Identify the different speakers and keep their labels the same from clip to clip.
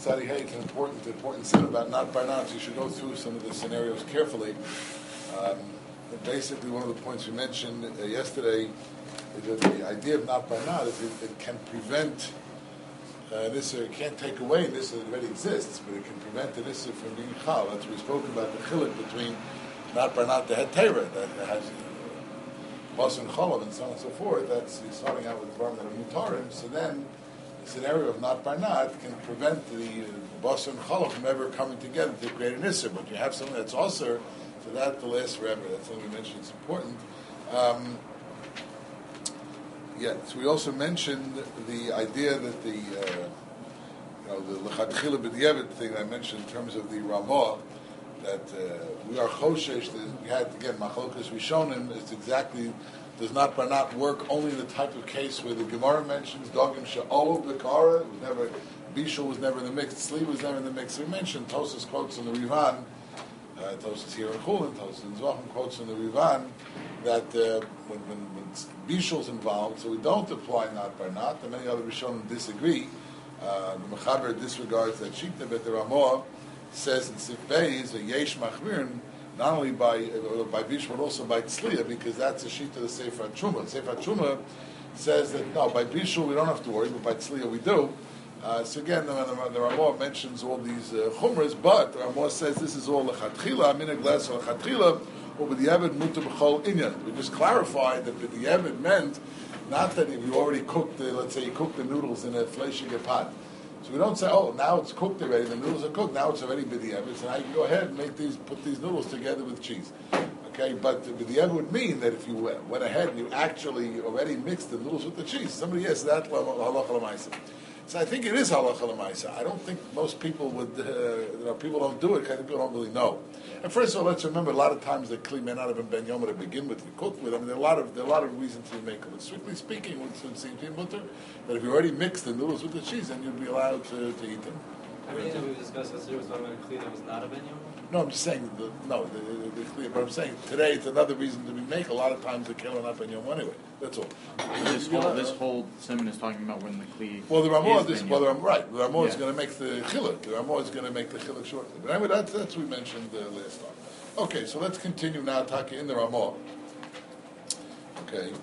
Speaker 1: Tzadi Hay, it's an important sin about not by not. You should go through some of the scenarios carefully. Basically, one of the points we mentioned yesterday is that the idea of not by not is it can prevent this, it can't take away this that already exists, but it can prevent the issur from being chal. That's what we spoke about the chiluk between not by not the het Torah that has bas and cholav and so on and so forth. That's starting out with the farm that are mutarim. So then the scenario of not by not can prevent the bas and cholav from ever coming together to create an issur. But you have something that's also so that the last forever. That's something we mentioned. It's important. So we also mentioned the idea that the lechatchila b'diavad thing I mentioned in terms of the Ramah, that we are choshesh. We had again machlokas rishonim. It's exactly does not by not work only in the type of case where the Gemara mentions dogim she'olov b'kara. It was never bishul was never in the mix. Tzli was never in the mix. We mentioned Tosas quotes in the Rivan. Tosas here in Chulin, Tosas in Zvachim quotes in the Rivan that when Bishul's involved, so we don't apply not by not, and many other Rishonim disagree. The Mechaber disregards that Shita, but the Ramah says in Sif Beis, a Yesh Machmirin, not only by Bishul, but also by Tzliya, because that's a Shita of the Sefer HaTruma. Sefer HaTruma says that, no, by Bishul we don't have to worry, but by Tzliya we do. So again, the Ramah mentions all these chumras, but the Ramah says this is all lechatchila, minhag les or lechatchila, or b'diavad mutar b'chol inyan. We just clarified that b'diavad meant not that if you already cooked let's say you cooked the noodles in a fleshige pot. So we don't say, oh, now it's cooked already, the noodles are cooked, now it's already b'diavad, so now you can go ahead and put these noodles together with cheese. Okay, but b'diavad would mean that if you went ahead and you actually already mixed the noodles with the cheese, somebody yes, that halacha l'maisa. So I think it is halacha l'maisa. I don't think most people would, people don't do it because people don't really know. And first of all, let's remember a lot of times the kli may not have been ben yoma to begin with. You cook with them. There are a lot of reasons to make them. Strictly speaking, with seeing mutter, that if you already mix the noodles with the cheese, then you'd be allowed to eat them.
Speaker 2: Everything that we discussed yesterday was talking about a kli that was not a ben yoma?
Speaker 1: No, I'm just saying, but I'm saying today it's another reason to be make. A lot of times the keli not ben yom anyway. That's all.
Speaker 3: This whole sermon is talking about when the kli.
Speaker 1: Well, the Ramah is right. The Ramah is going to make the chiluk. The Ramah is going to make the chiluk shortly. But anyway, that's what we mentioned last time. Okay, so let's continue now talking in the Ramah. Okay.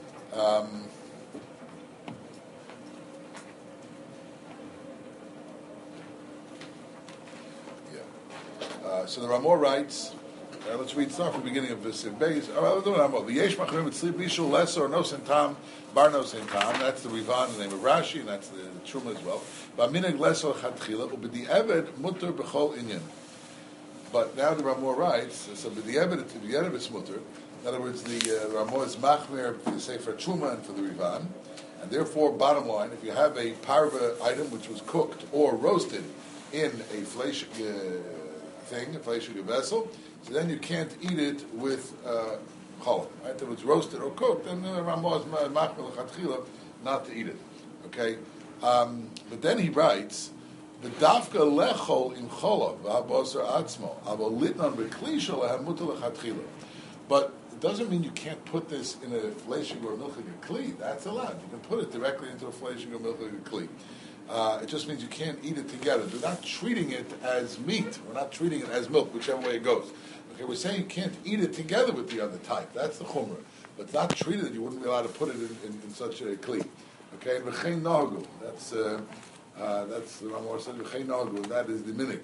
Speaker 1: So the Ramah writes, let's read start from the beginning of this Beis. V'yesh machrim etzli bishul lesor no sentam bar no sentam. That's the Rivan, the name of Rashi, and that's the Truma as well. V'mineg lesor chatchila ubedi'eved mutter b'chol inyan. But now the Ramah writes, so b'di'eved is mutter. In other words, the Ramah is machmir for the Sefer Truma and for the Rivan, and therefore, bottom line, if you have a parva item which was cooked or roasted in a flesh thing, a fleshige vessel, so then you can't eat it with cholov. Right? If it's roasted or cooked, then the Ramah is machmir l'chatchila not to eat it. Okay, but then he writes, "V'dafka lechol im cholov v'habosar atzmo avo litnan b'klisha lehem mutar l'chatchila." But it doesn't mean you can't put this in a fleshige or milchige kli. That's allowed. You can put it directly into a fleshige or milchige kli. It just means you can't eat it together. We're not treating it as meat. We're not treating it as milk, whichever way it goes. Okay, we're saying you can't eat it together with the other type. That's the chumrah. But it's not treated that you wouldn't be allowed to put it in such a kli. Okay, v'chein nahagu. That's the Ramah said. V'chein nahagu. That is the minig.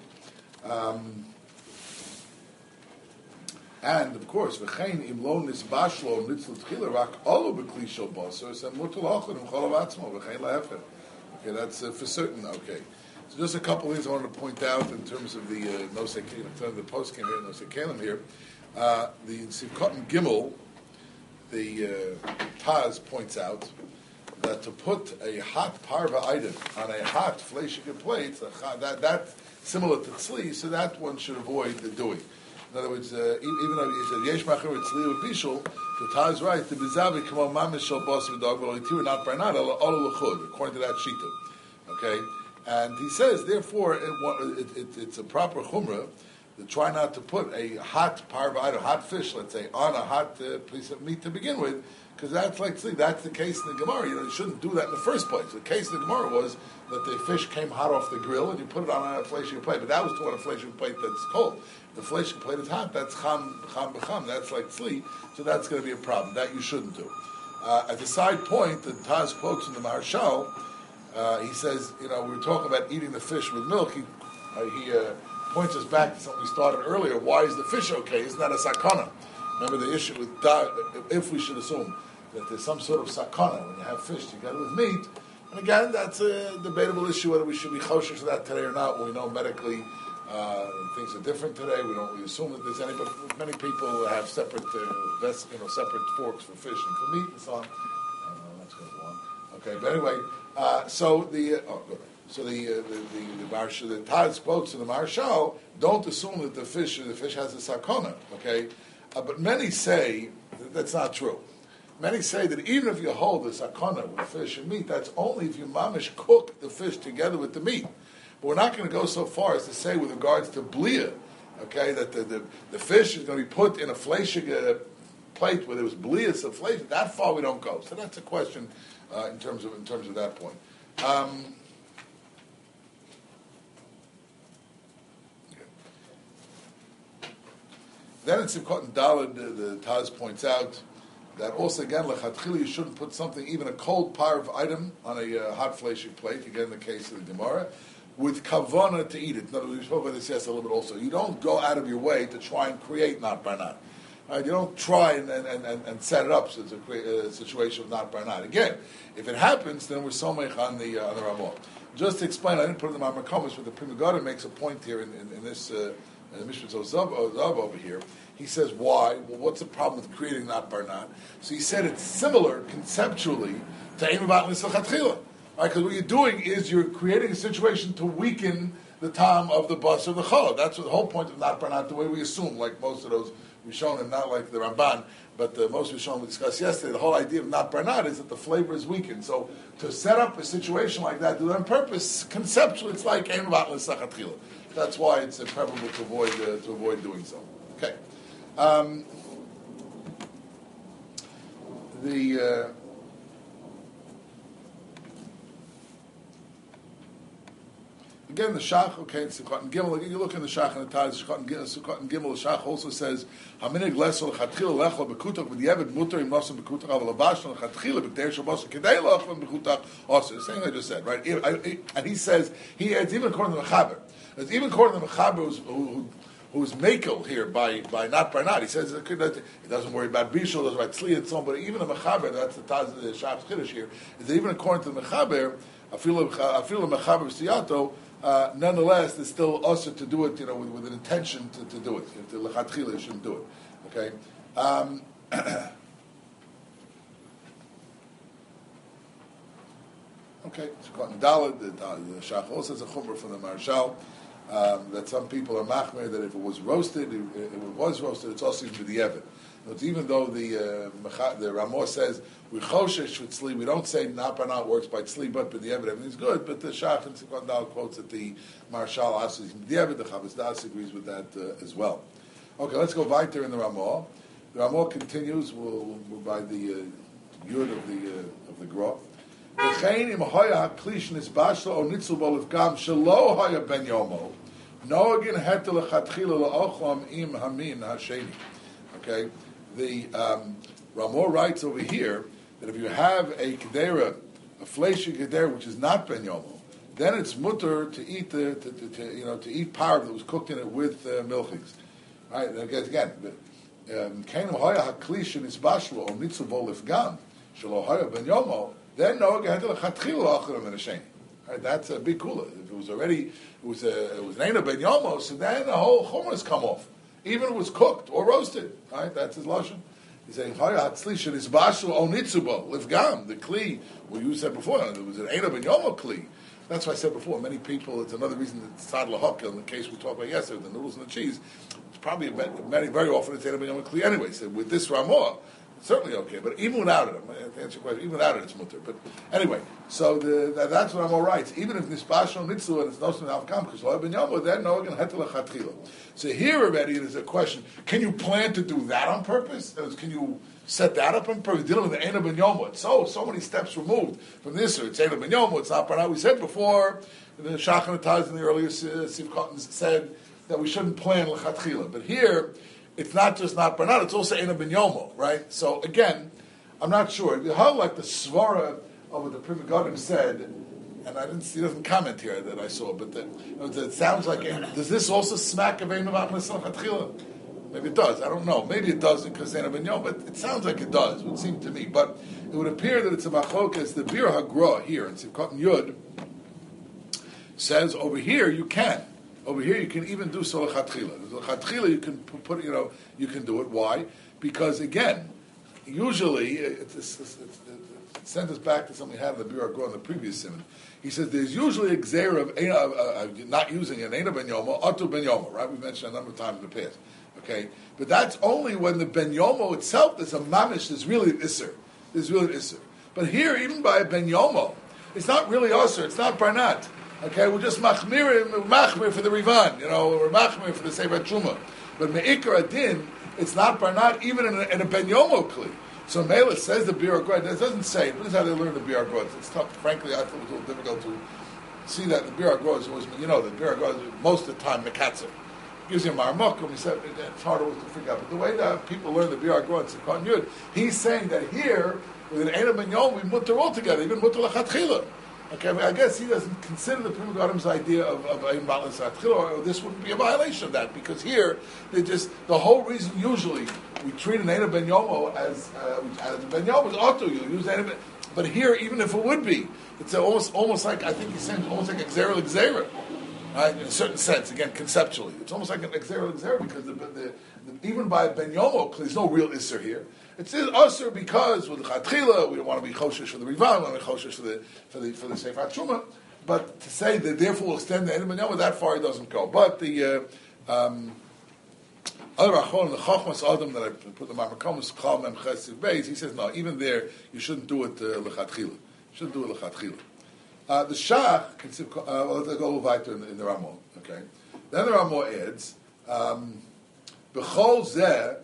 Speaker 1: And of course, v'chein im lo nisbashlo nitzl tchila rak olo b'kli shel basar sem mutal achad im cholav atzmo v'chein lahefer. Okay, that's for certain. Okay, so just a couple of things I wanted to point out in terms of the Nosei Kalim. In terms of the post came here, Nosei Kalim here. The Sivkot and Gimel, the Taz points out that to put a hot parva item on a hot fleshige plate, that's similar to tzli, so that one should avoid the doing. In other words, even though he said yesh machir tzli or bishul, the Taz right, the bizavi kamo mamish shel bas v'dog v'lo not by not olo l'chud, according to that shita. Okay, and he says therefore it's a proper chumrah try not to put a hot parva, a hot fish, let's say, on a hot piece of meat to begin with, because that's that's the case in the Gemara. You shouldn't do that in the first place. The case in the Gemara was that the fish came hot off the grill and you put it on a fleshing plate, but that was on a fleshing plate that's cold. The fleshing plate is hot. That's cham b'cham. That's like tzli. So that's going to be a problem. That you shouldn't do. As a side point, the Taz quotes in the Maharshal. He says, we were talking about eating the fish with milk. He points us back to something we started earlier. Why is the fish okay? Isn't that a sakana? Remember the issue with if we should assume that there's some sort of sakana when you have fish together with meat. And again, that's a debatable issue whether we should be choshesh for that today or not. We know medically things are different today. We assume that there's any, but many people have separate separate forks for fish and for meat and so on. That's going to go on. Okay, but anyway, the Taz quotes in the Maharshal, don't assume that the fish has a sakona, okay? But many say that's not true. Many say that even if you hold the sakona with fish and meat, that's only if you mamish cook the fish together with the meat. But we're not going to go so far as to say with regards to blia, okay, that the fish is going to be put in a fleshig plate where there was blias of flesh. That far we don't go. So that's a question in terms of that point. Then in Simchat and Daled, the Taz points out that also again lechatchila you shouldn't put something, even a cold parv item, on a hot fleshing plate. Again, in the case of the Gemara, with kavana to eat it. In other words, we spoke about this yesterday a little bit also. You don't go out of your way to try and create not by not. Right? You don't try and set it up so it's a situation of not by not. Again, if it happens, then we're somech on the Ramah. Just to explain, I didn't put it in the Mamakomis, but the Pri Megadim makes a point here in this Mishpat Zav over here. He says, why? Well, what's the problem with creating not bar not? So he said it's similar conceptually to Ein Bat L'Sachatchila. Right? Because what you're doing is you're creating a situation to weaken the time of the bus or the challah. That's what the whole point of not bar not, the way we assume, like most of those Rishonim, not like the Ramban, but the most Rishonim we discussed yesterday, the whole idea of not bar not is that the flavor is weakened. So to set up a situation like that, do that on purpose, conceptually, it's like Ein Bat L'Sachatchila. That's why it's preferable to avoid doing so. Okay. Again, the Shach, okay, in Sukkot and Gimel, you look in the Shach and the Taz, Sukkot and Gimel, the Shach also says, Haminig lesol chatchila lechol bekutak v'yevet mutar im nosim bekutak aval avashon chatchila b'kdei shabos kedei lechol bekutak also. The same thing I just said, right? And he says, he adds, even according to the Mechaber, even according to the Mechaber who's makel here by not by not. He says he doesn't worry about bishul, doesn't worry about tzli and so on. But even the Mechaber, that's the Taz, the Shach's Kiddush here, is that even according to the Mechaber, afilu Mechaber siyato, nonetheless, there's still also to do it, with an intention to do it. If the lechatchila, you shouldn't do it. Okay. Okay. So Daled, the Shach also has a chumrah from the Maharshal. That some people are machmer that if it was roasted, it's also even the Evid. Even though the Ramah says we choshesh with tzli, we don't say not by not works by tzli, but the Evid everything's good. But the Shach and Simchat Dal quotes that the Maharshal also is the Evid. The Chavos Das agrees with that as well. Okay, let's go weiter in the Ramah. The Ramah continues. We're by the yud of the Gra. V'chein im hoya haklish nisbashlo o nitzel bo lefgam shelo hoya ben yomo noagin hetel lechatchila laochlam im hamin hasheni. Okay, the Ramah writes over here that if you have a kedera, a fleshig kedera which is not ben yomo, then it's mutter to eat to eat parv that was cooked in it with milchings. Right? Again, kein im hoya haklish nisbashlo o nitzel bo lefgam shelo hoya ben yomo. Then no, right, that's a big kula. If it was already, it was an Eina ben Yomo, so then the whole chumras come off, even if it was cooked or roasted. Right, that's his lashon. He's saying Hatzli is bashu onitzubo livgam. The kli, well, you said before, it was an Eina ben Yomo kli. That's why I said before. Many people, it's another reason that tzad lahok in the case we talked about yesterday, the noodles and the cheese. It's probably very often it's Eina ben Yomo kli anyway. So with this Ramah, certainly okay. But even without it, I'm going to answer your question. Even without it, it's mutter. But anyway, so that's what I'm all right. Even if nispashon nitzu and it's nosen avkam because lo ben yomo, then no again hetel lechatchila. So here already there's a question: can you plan to do that on purpose? Can you set that up on purpose? Dealing with the Eina ben yomo, it's so many steps removed from this. Or it's Eina ben yomo. It's not parnat. We said before the Shachan Ataz in the earlier Sivkot said that we shouldn't plan lechatchila, but here. It's not just not Barnat, it's also Eina ben Yomo, right? So again, I'm not sure. How like the Svara of what the Pri Megadim said, and I didn't see, he doesn't comment here that I saw, but it sounds like, does this also smack of Eina ben Maybe it does, I don't know. Maybe it doesn't because Eina ben Yomo, but it sounds like it does, it would seem to me. But it would appear that it's a machlokas, the Bir HaGra here in Sivkot Yud says over here you can. Over here, you can even do so lechatchila. Lechatchila, you can put, you can do it. Why? Because again, usually, it sent us back to something we had in the Bir HaGra in the previous simon. He says there's usually a gzeir of not using an Eina ben Yomo, Atu ben Yomo, right? We mentioned a number of times in the past. Okay, but that's only when the ben Yomo itself, there's a mamish, there's really an isser. There's really an isser. But here, even by a ben Yomo, it's not really usser. It's not barnat. Okay, we're just machmir for the Rivan, we're machmir for the Sefer Truma. But me'ikar adin, it's not barnat even in a ben yomo kli. So Mela says the Bir HaGra, it doesn't say, this is how they learn the Bir HaGra. It's tough, frankly, I thought it was a little difficult to see that the Bir HaGra is always, the Bir HaGra is most of the time mekatzer. Gives you a marmokum, he said, it's harder to figure out. But the way that people learn the Bir HaGra in Sivkot Yud, he's saying that here, with an Eina ben Yomo, we mutter all together, even mutter lechatchila. Okay, I guess he doesn't consider the Pri Megadim's idea of Ein Balance or this wouldn't be a violation of that, because here, the whole reason usually we treat an Eina ben Yomo as ben Yomo is auto, you use Eina ben, but here, even if it would be, it's almost like, I think he's saying, almost like Xera, right, in a certain sense, again, conceptually. It's almost like an Xera, because even by ben Yomo, there's no real Isser here. It's usher because with the Chatchila we don't want to be choshesh for the Rivan, we want to be choshesh for the Sefer Truma. But to say that therefore will extend the Eina ben Yomo, that far it doesn't go. But the other Achon, the Chochmas Adam that I put the Marmakomus Chal Mem Chesiv Beis, he says no, even there you shouldn't do it lechatchila. You shouldn't do it lechatchila. The Shach, let's go weiter in the Ramah. Okay, then the Ramah adds B'chol Zeh.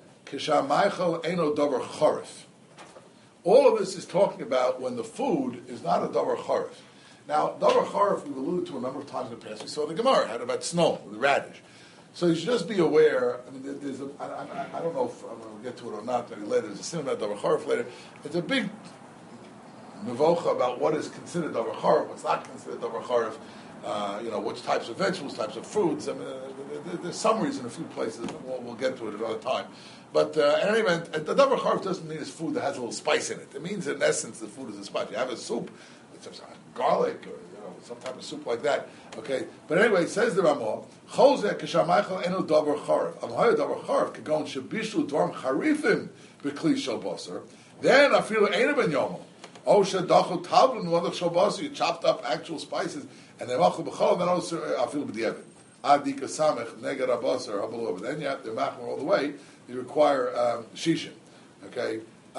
Speaker 1: All of this is talking about when the food is not a davar charif. Now, davar charif we've alluded to a number of times in the past. We saw the Gemara had about snow, the radish. So you should just be aware. I mean, I don't know if I'm going to get to it or not any later. There's a sin about davar charif later. It's a big mevocha about what is considered davar charif, what's not considered davar charif. Which types of vegetables, types of fruits. I mean, there's summaries in a few places. We'll get to it at another time. But in any event, the davar charif doesn't mean it's food that has a little spice in it. It means, in essence, the food is a spice. You have a soup, with some garlic or some type of soup like that. Okay, but anyway, it says the Ramah, Chozek kishamaychal eno davar charif. Amhaya davar charif kagon shebishu dvarim charifim b'kli shel basar. Then afilu eina ben yomo. Oh shedachol tavlin v'adach shel basar. You chopped up actual spices. And then machul b'chol, then also afilu b'diavad. Adi kasamech neged abasar habalov. Then you have to machul all the way. You require shisha, okay?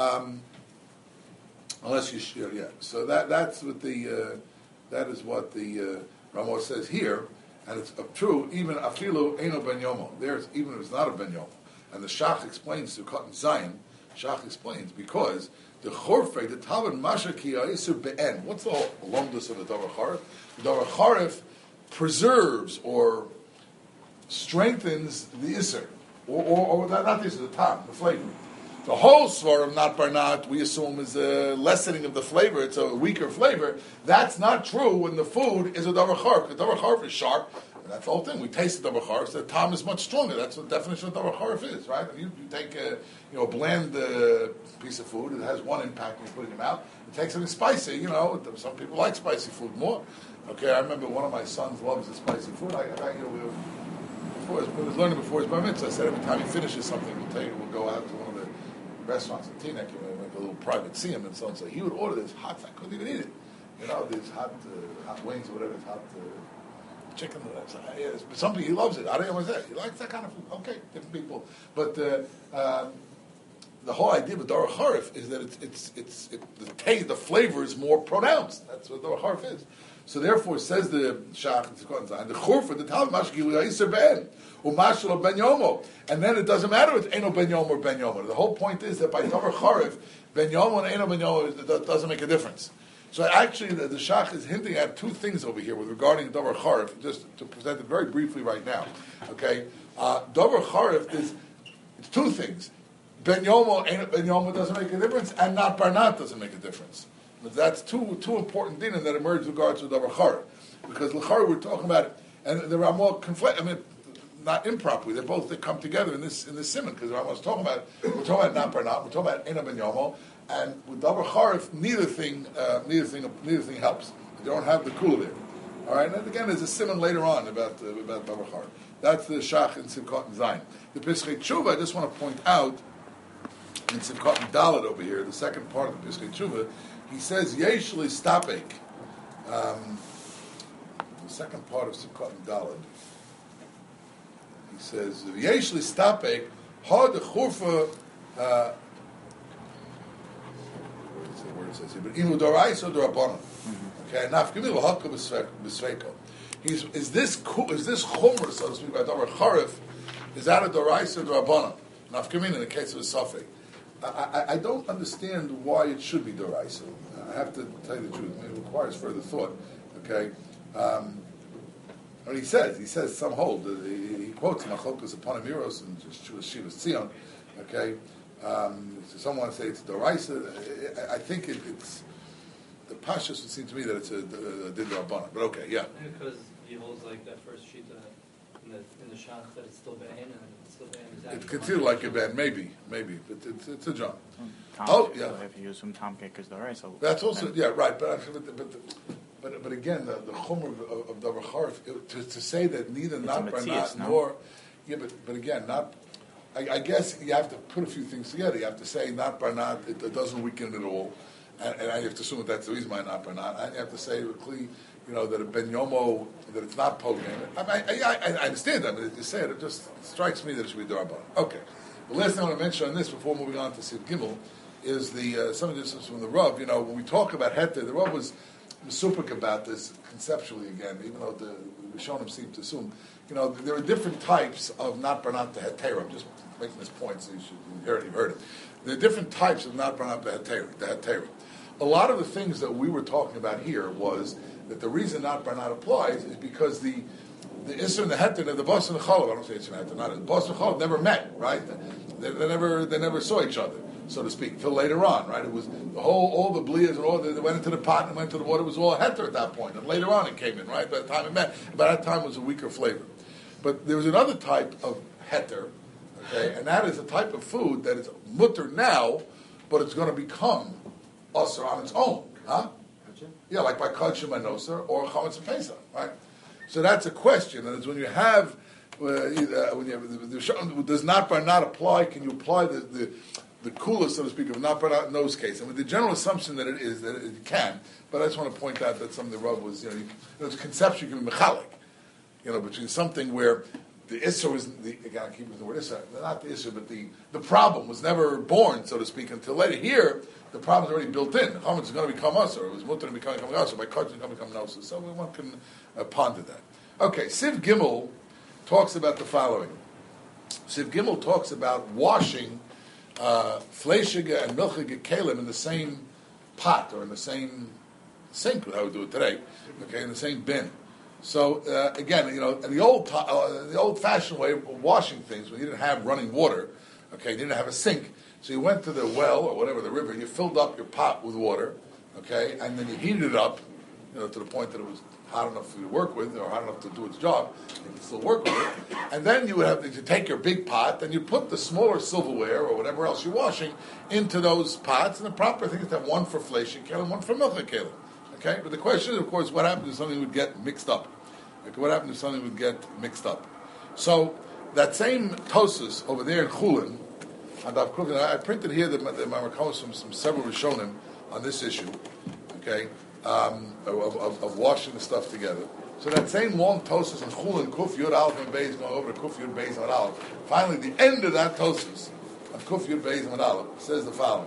Speaker 1: Unless you So that's what that is what the Ramah says here, and it's true. Even afilu eno ben yomo. There's even if it's not a ben yomo, and the Shach explains to Cotton Zion. Shach explains because the chorfei, the tavan masha ki ha'isur be'en. What's the longest of the davar charif? The davar charif preserves or strengthens the isur, or not the isur, the tam, the flavor. The whole svarim, not barnat, we assume is a lessening of the flavor. It's a weaker flavor. That's not true when the food is a davar charif. The davar charif is sharp. And that's the whole thing. We taste the davar charif, so the tam is much stronger. That's what the definition of davar charif is, right? You take a bland piece of food. It has one impact when you put it in your mouth. You take something spicy. Some people like spicy food more. Okay, I remember one of my sons loves the spicy food. Before his bar mitzvah, I said every time he finishes something, we'll go out to one of the restaurants in Teaneck and we'll make a little private siyum and so on. So he would order this hot. I couldn't even eat it. These hot wings or whatever, hot chicken. But some people he loves it. I don't know what that. He likes that kind of food. Okay, different people. But the whole idea of Dor Charif is that the flavor is more pronounced. That's what Dor Charif is. So therefore, says the Shach, the Churfa, the Tal Mashki Yiser Ben, Umashal Ben Yomo, and then it doesn't matter if Eno Ben Yomo or Ben Yomo. The whole point is that by Dor Charif, Ben Yomo and Eno Ben Yomo doesn't make a difference. So actually, the Shach is hinting at two things over here with regarding Dor Charif, just to present it very briefly right now. Okay, Dor Charif is it's two things. Ben Yomo, Ben Yomo doesn't make a difference, and not Barnat doesn't make a difference. But that's two important dinim that emerge with regards to Davar Charif. Because L'chara we're talking about, and the Ramah conflict. I mean, not improperly. They come together in this simon because the Ramah is talking about. We're talking about not Barnat. We're talking about Ena Ben Yomo, and with Davar Charif, neither thing helps. They don't have the kula there. All right, and again, there's a simon later on about Davar Charif. That's the Shach and Simchat and Zayin. The Piskei Tshuva, I just want to point out. In Simchat and Dalet over here, the second part of the Piskei Tshuva, he says Yeshli Stapek. The second part of Simchat and Dalet, he says Yeshli Stapek Ha de Churfa. What's the word it says here? But Inu Doraisa Dorabana. Okay, Nafkimi Lahaka B'Sveiko. Is this Chomer, so to speak, by Davar Charif? Is that a Doraisa Dorabana? Nafkamin in the case of a Safek. I don't understand why it should be Doraisa. I have to tell you the truth. It requires further thought. Okay. What he says some hold. He quotes Machokas upon Amiros and Shivas Tzion. Okay. So someone say it's Doraisa. I think it's the Pashas would seem to me that it's a Din Rabbanah. But okay, yeah.
Speaker 2: Because he holds like that first sheet in the Shach that it's still Be'en and it's still Be'en.
Speaker 1: It's considered like a Ben, maybe, but it's a John.
Speaker 3: Yeah. If you assume Tom Cake is the right, so
Speaker 1: that's also right. But again, the chumr of Davar Charif to say that neither it's not Barnat nor but again not. I guess you have to put a few things together. You have to say not Barnat, it doesn't weaken it at all, and I have to assume that that's the reason why not Barnat. And you have to say that a Ben Yomo, that it's not Pogan. I understand that, but as you said, it just strikes me that it should be Darabban. Okay. The last thing I want to mention on this before moving on to Siv Gimel is some of this is from the Rav. When we talk about Heter, the Rav was super about this conceptually again, even though the Rishonim seem to assume, there are different types of not Barnat to Heter. I'm just making this point so you've heard it. There are different types of not Barnat to Heter. A lot of the things that we were talking about here was that the reason not Barnat applies is because the Isser and the Heter and the Bas and the Chalav, I don't say Isser and Heter, not the Bas and the Chalav never met, right? They never saw each other, so to speak, till later on, right? It was all the blias and all they went into the pot and went into the water. It was all Heter at that point, and later on it came in, right? By the time it met, by that time it was a weaker flavor. But there was another type of Heter, okay, and that is a type of food that is mutter now, but it's going to become Asr on its own, huh? Yeah, like by Kachim and Nosar or Chametz and Pesach, right? So that's a question, and it's when you have does not Barnat apply? Can you apply the kula, so to speak, of not Barnat in those cases? I mean, the general assumption that it is that it can, but I just want to point out that some of the Rav was, it's conceptually can be mechalik, between something where the Issur was again, I keep using the word Issur, not the Issur, but the problem was never born, so to speak, until later. Here, the problem is already built in. Chametz is going to become us, or it was mutter to become us, or by Kachim it's going to become Nosa. So one can ponder that. Okay, Siv Gimel talks about the following. Siv Gimel talks about washing fleishiga and milchiga kalim in the same pot or in the same sink. How we do it today, okay, in the same bin. So again, in the old-fashioned way of washing things, when you didn't have running water, okay, you didn't have a sink, so you went to the well or whatever, the river, and you filled up your pot with water, okay, and then you heated it up, to the point that it was hot enough for you to work with, or hot enough to do its job. You can still work with it, and then you would have to take your big pot, and you put the smaller silverware or whatever else you're washing into those pots. And the proper thing is to have one for flesh and kalim, one for milk and kalim. Okay, but the question is, of course, what happens if something would get mixed up? Okay, what happens if something would get mixed up? So that same Tosus over there in Chulin, and I printed here the Mamar comes from several Rishonim on this issue. Okay, of washing the stuff together. So that same long Tosus in Chulin, Kuf Yud Aleph and Beis, going over to Kuf Yud Beis and Aleph. Finally, the end of that Tosus, on Kuf Yud Beis Amud Aleph, says the following.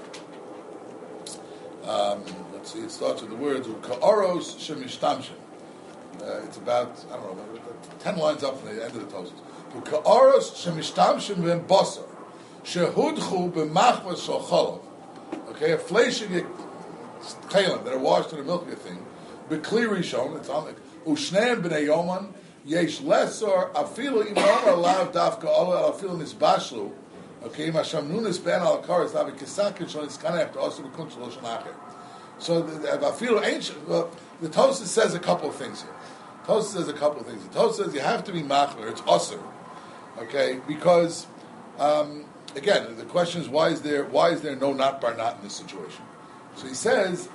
Speaker 1: Let's see, it starts with the words Ka'aros Shemishtamshin. It's about, I don't know, 10 lines up from the end of the Tosfos. Ka'aros Shemishtamshin V'en Basar Shehudchu B'machmas Shal Cholov. Okay, a fleshing kalim that are washed in a milky thing. B'kli Rishon, it's on the Ushneim B'nei Yoman Yesh Lesor Afilu Imam Alav Dafka Ola Afilu Nisbashlu. Okay, Masham Nunes Ben Al Karis Lavi Kisakin Shon Iskanef to also Bekun Shalosh Nacher. So the Afilu ancient. The Tosfos says a couple of things here. The Tosfos says you have to be machmer. It's osir. Okay, because again, the question is why is there no not bar not in this situation? So he says,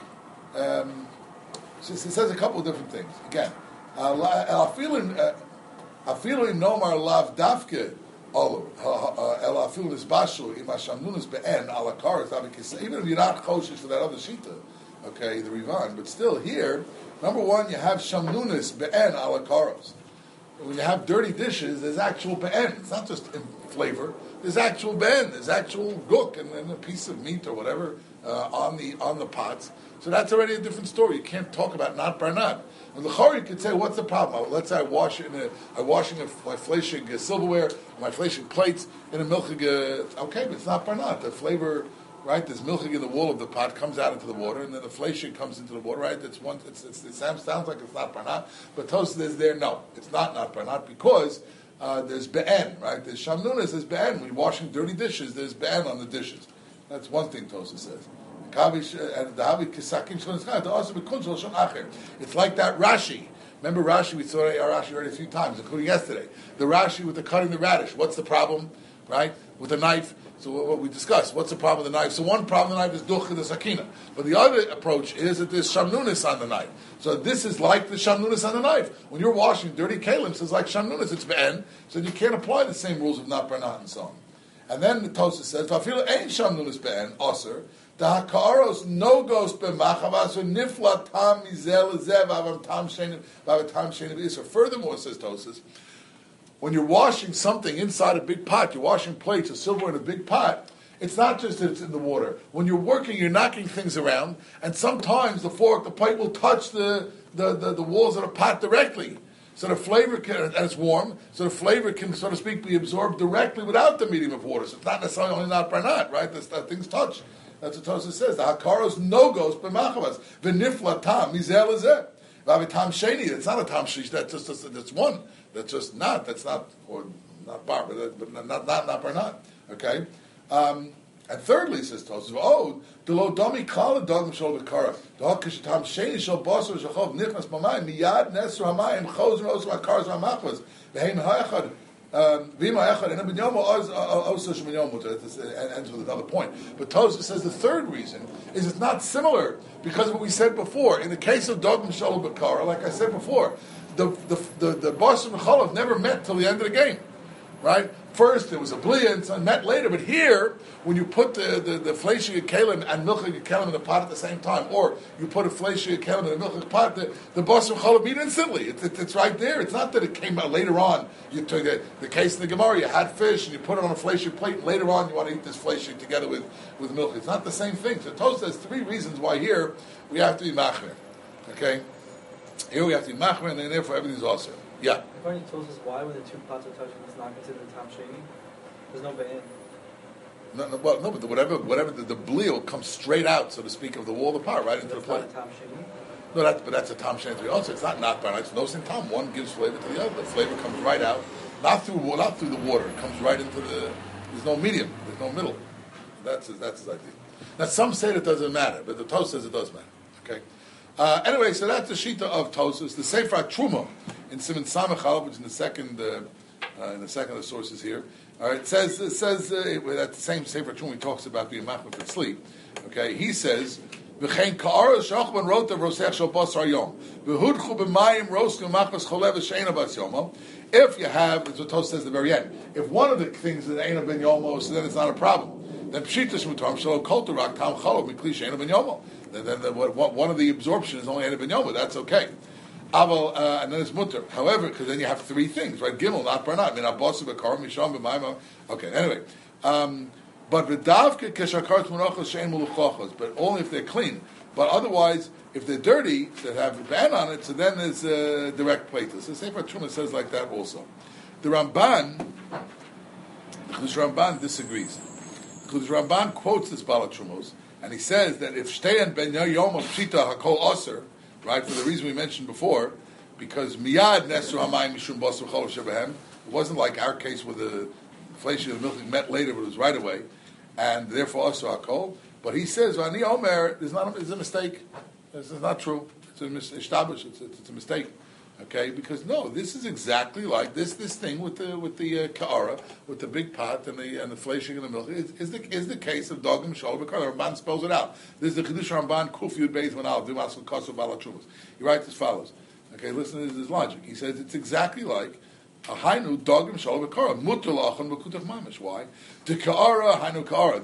Speaker 1: he says a couple of different things. Again, afilu nomar lav dafke olu el afilu nisbashu imasham nunes be'en ala karas even if you're not kosher for that other shita, okay, the Rivan, but still here, number one, you have shamnunis be'en ala karos. When you have dirty dishes, there's actual be'en. It's not just in flavor. There's actual be'en. There's actual guk and a piece of meat or whatever on the pots. So that's already a different story. You can't talk about not bar not. And the chori could say, what's the problem? Let's say I'm washing my fleshing silverware, my fleshing plates in a milchig. Okay, but it's not bar not. The flavor. Right, there's milchig in the wall of the pot, comes out into the water, and then the fleshing comes into the water. Right, it sounds like it's not parnat, but Tosfos is there. No, it's not parnat because there's be'en. Right, there's shamnunas, there's be'en. When you're washing dirty dishes, there's be'en on the dishes. That's one thing Tosfos says. It's like that Rashi. Remember Rashi? We saw our Rashi already a few times, including yesterday. The Rashi with the cutting the radish. What's the problem? Right, with a knife. So what we discussed, what's the problem with the knife? So one problem with the knife is duch the sakina. But the other approach is that there's shamnunis on the knife. So this is like the shamnunis on the knife. When you're washing dirty kalim, it's like shamnunis, it's be'en, so you can't apply the same rules of not barnat and so on. And then the Tosfos says, Vafil ain't shamnunis be'en, osir, da ha'karos no gos be'machavas, or nifla tam mizel zev, avam tam shenim v'isr. Furthermore, says Tosfos, when you're washing something inside a big pot, you're washing plates or silver in a big pot, it's not just that it's in the water. When you're working, you're knocking things around, and sometimes the plate will touch the walls of the pot directly. So the flavor can, and it's warm, so the flavor can, so to speak, be absorbed directly without the medium of water. So it's not necessarily only not barnat, right? Things touch. That's what Tosfos says. The hakaros no goes b'machavas. V'nifla tam mizel ezeh. V'avitam sheni. It's not a tam shlish. That's one. That's not, or not bar, but not bar not. Okay? And thirdly, says Tosfos, the lo domi kala dogm shol bekara. The hakish tam sheni shol basar shachov nichnas mamay miyad nesru hamayim choz roz lakars ramachvas v'hein ha'echad v'ima echad and binyomo osa shminyomo. It ends with another point. But Tosfos says the third reason is it's not similar because of what we said before. In the case of dogm shol bekara, like I said before, the basar and cholov never met till the end of the game. Right? First, there was a bliya and met later, but here, when you put the fleshig kalim and milchig kalim in the pot at the same time, or you put a fleshig kalim in a milchig pot, the basar and cholov meet instantly. It's right there. It's not that it came out later on. You took the case in the Gemara, you had fish, and you put it on a fleshig plate, and later on you want to eat this fleshig together with milk. It's not the same thing. So Tosfos says three reasons why here we have to be machmer. Okay? Here we have to be machmer, and then therefore everything's also. Yeah.
Speaker 2: According to Tosfos, why when the two pots are touching, it's not considered tam sheni? There's no be'en.
Speaker 1: No, but whatever the bleel comes straight out, so to speak, of the wall of the pot, right into the plate.
Speaker 2: That's not a tam sheni?
Speaker 1: No, but that's a tam sheni. Also, it's not bar. It's no sin tam. One gives flavor to the other. The flavor comes right out, not through the water. It comes right into the. There's no medium. There's no middle. That's his idea. Now some say that doesn't matter, but the Tosfos says it does matter. Okay. Anyway, so that's the shita of Tosfos. The Sefer Truma in Siman Samach, which is in the second of the sources here. All right, it says that the same Sefer Truma talks about being machmer for sleep. Okay, he says v'chein ka'ara shachban rota rosech shel basar yom v'hudchu b'mayim rosk v'machmas cholev v'sheina bas yomo. If you have, as what Tosfos says at the very end, if one of the things is ain't ben yomo, so then it's not a problem. Then pshitas mutam shelo kol terak tam chalov mikli sheina ben yomo. Then one of the absorption is only ben yomo. That's okay. Aval, and then it's mutter. However, because then you have three things, right? Gimel, not barnat. I mean, abasu b'kar misham b'mayim. Okay. Anyway, But v'davke keshakart munachos she'en muluchachos. But only if they're clean. But otherwise, if they're dirty, that have a ban on it, so then there's direct plateless. The Sefer Truma says like that also. The Ramban disagrees. The Ramban quotes this Bala Trumos, and he says that if Shteyan ben Yom of Pshita Hakol Aser, right, for the reason we mentioned before, because Miyad Nesru Hamayim Mishum Basar Chol Shebehem, it wasn't like our case where the inflation of the milk met later, but it was right away, and therefore Aser Hakol. But he says, Vani Omer, it's a mistake. This is not true. It's a mistake. Okay, because no, this is exactly like this thing with the ka'ara, with the big pot and the fleshing and the milk is the case of dogim shalom b'kar. Ramban spells it out. This is the Chiddush Ramban Kuf Yud Beis Manal Dimasul Kasu Balachumas. He writes as follows. Okay, listen to his logic. He says it's exactly like a hainu dogim shalom b'kar mutter la'achon b'kutach mamish. Why? The ka'ara hainu ka'ara.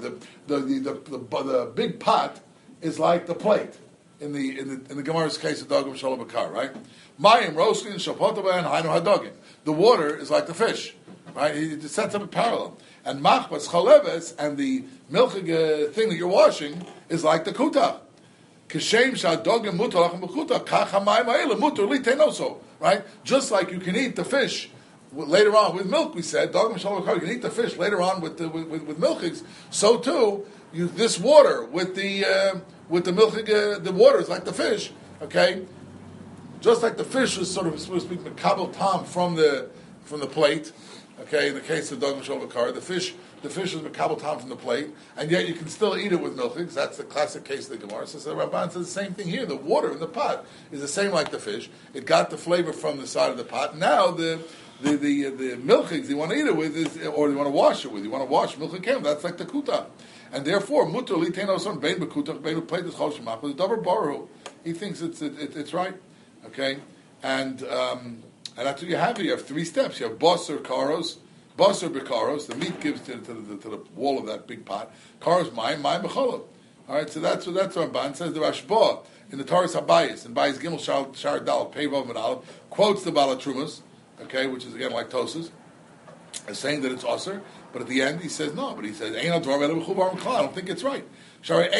Speaker 1: The big pot is like the plate. In the Gemara's case of dogim shalom b'kar, right? Mayim roskin shapotaban hainu hadogim. The water is like the fish, right? He sets up a parallel. And machbas chaleves and the milchig thing that you're washing is like the kuta. Kishem shadogim mutar lachem b'kuta kach hamayim ha'ela mutar litenoso, right? Just like you can eat the fish later on with milk, we said dogim shalom b'kar. You can eat the fish later on with milchigs. So too, this water with the milchig, the water is like the fish, okay? Just like the fish was sort of supposed to be makabel tam from the plate, okay. In the case of dogim shalom b'kar, the fish is makabel tam from the plate, and yet you can still eat it with milchigs. That's the classic case of the Gemara. So the Ramban says the same thing here. The water in the pot is the same like the fish. It got the flavor from the side of the pot. Now the milchigs you want to eat it with or you want to wash it with. You want to wash milchig kem. That's like the kuta. And therefore, mutter liteno son bein bekutach bein plateless chol shemach with a double baru. He thinks it's right, okay, and that's what you have here. You have three steps. You have basar bekaros. The meat gives to the wall of that big pot. Karos mayim b'cholov. All right, so that's what Ramban says. The Rashba in the Taurus Habayis in Bayis Gimel Shar Dal Peivav and Aleph quotes the Bala Trumas, okay, which is again like Tosas, as saying that it's aser. But at the end, he says no. But he says, I don't think it's right. He says,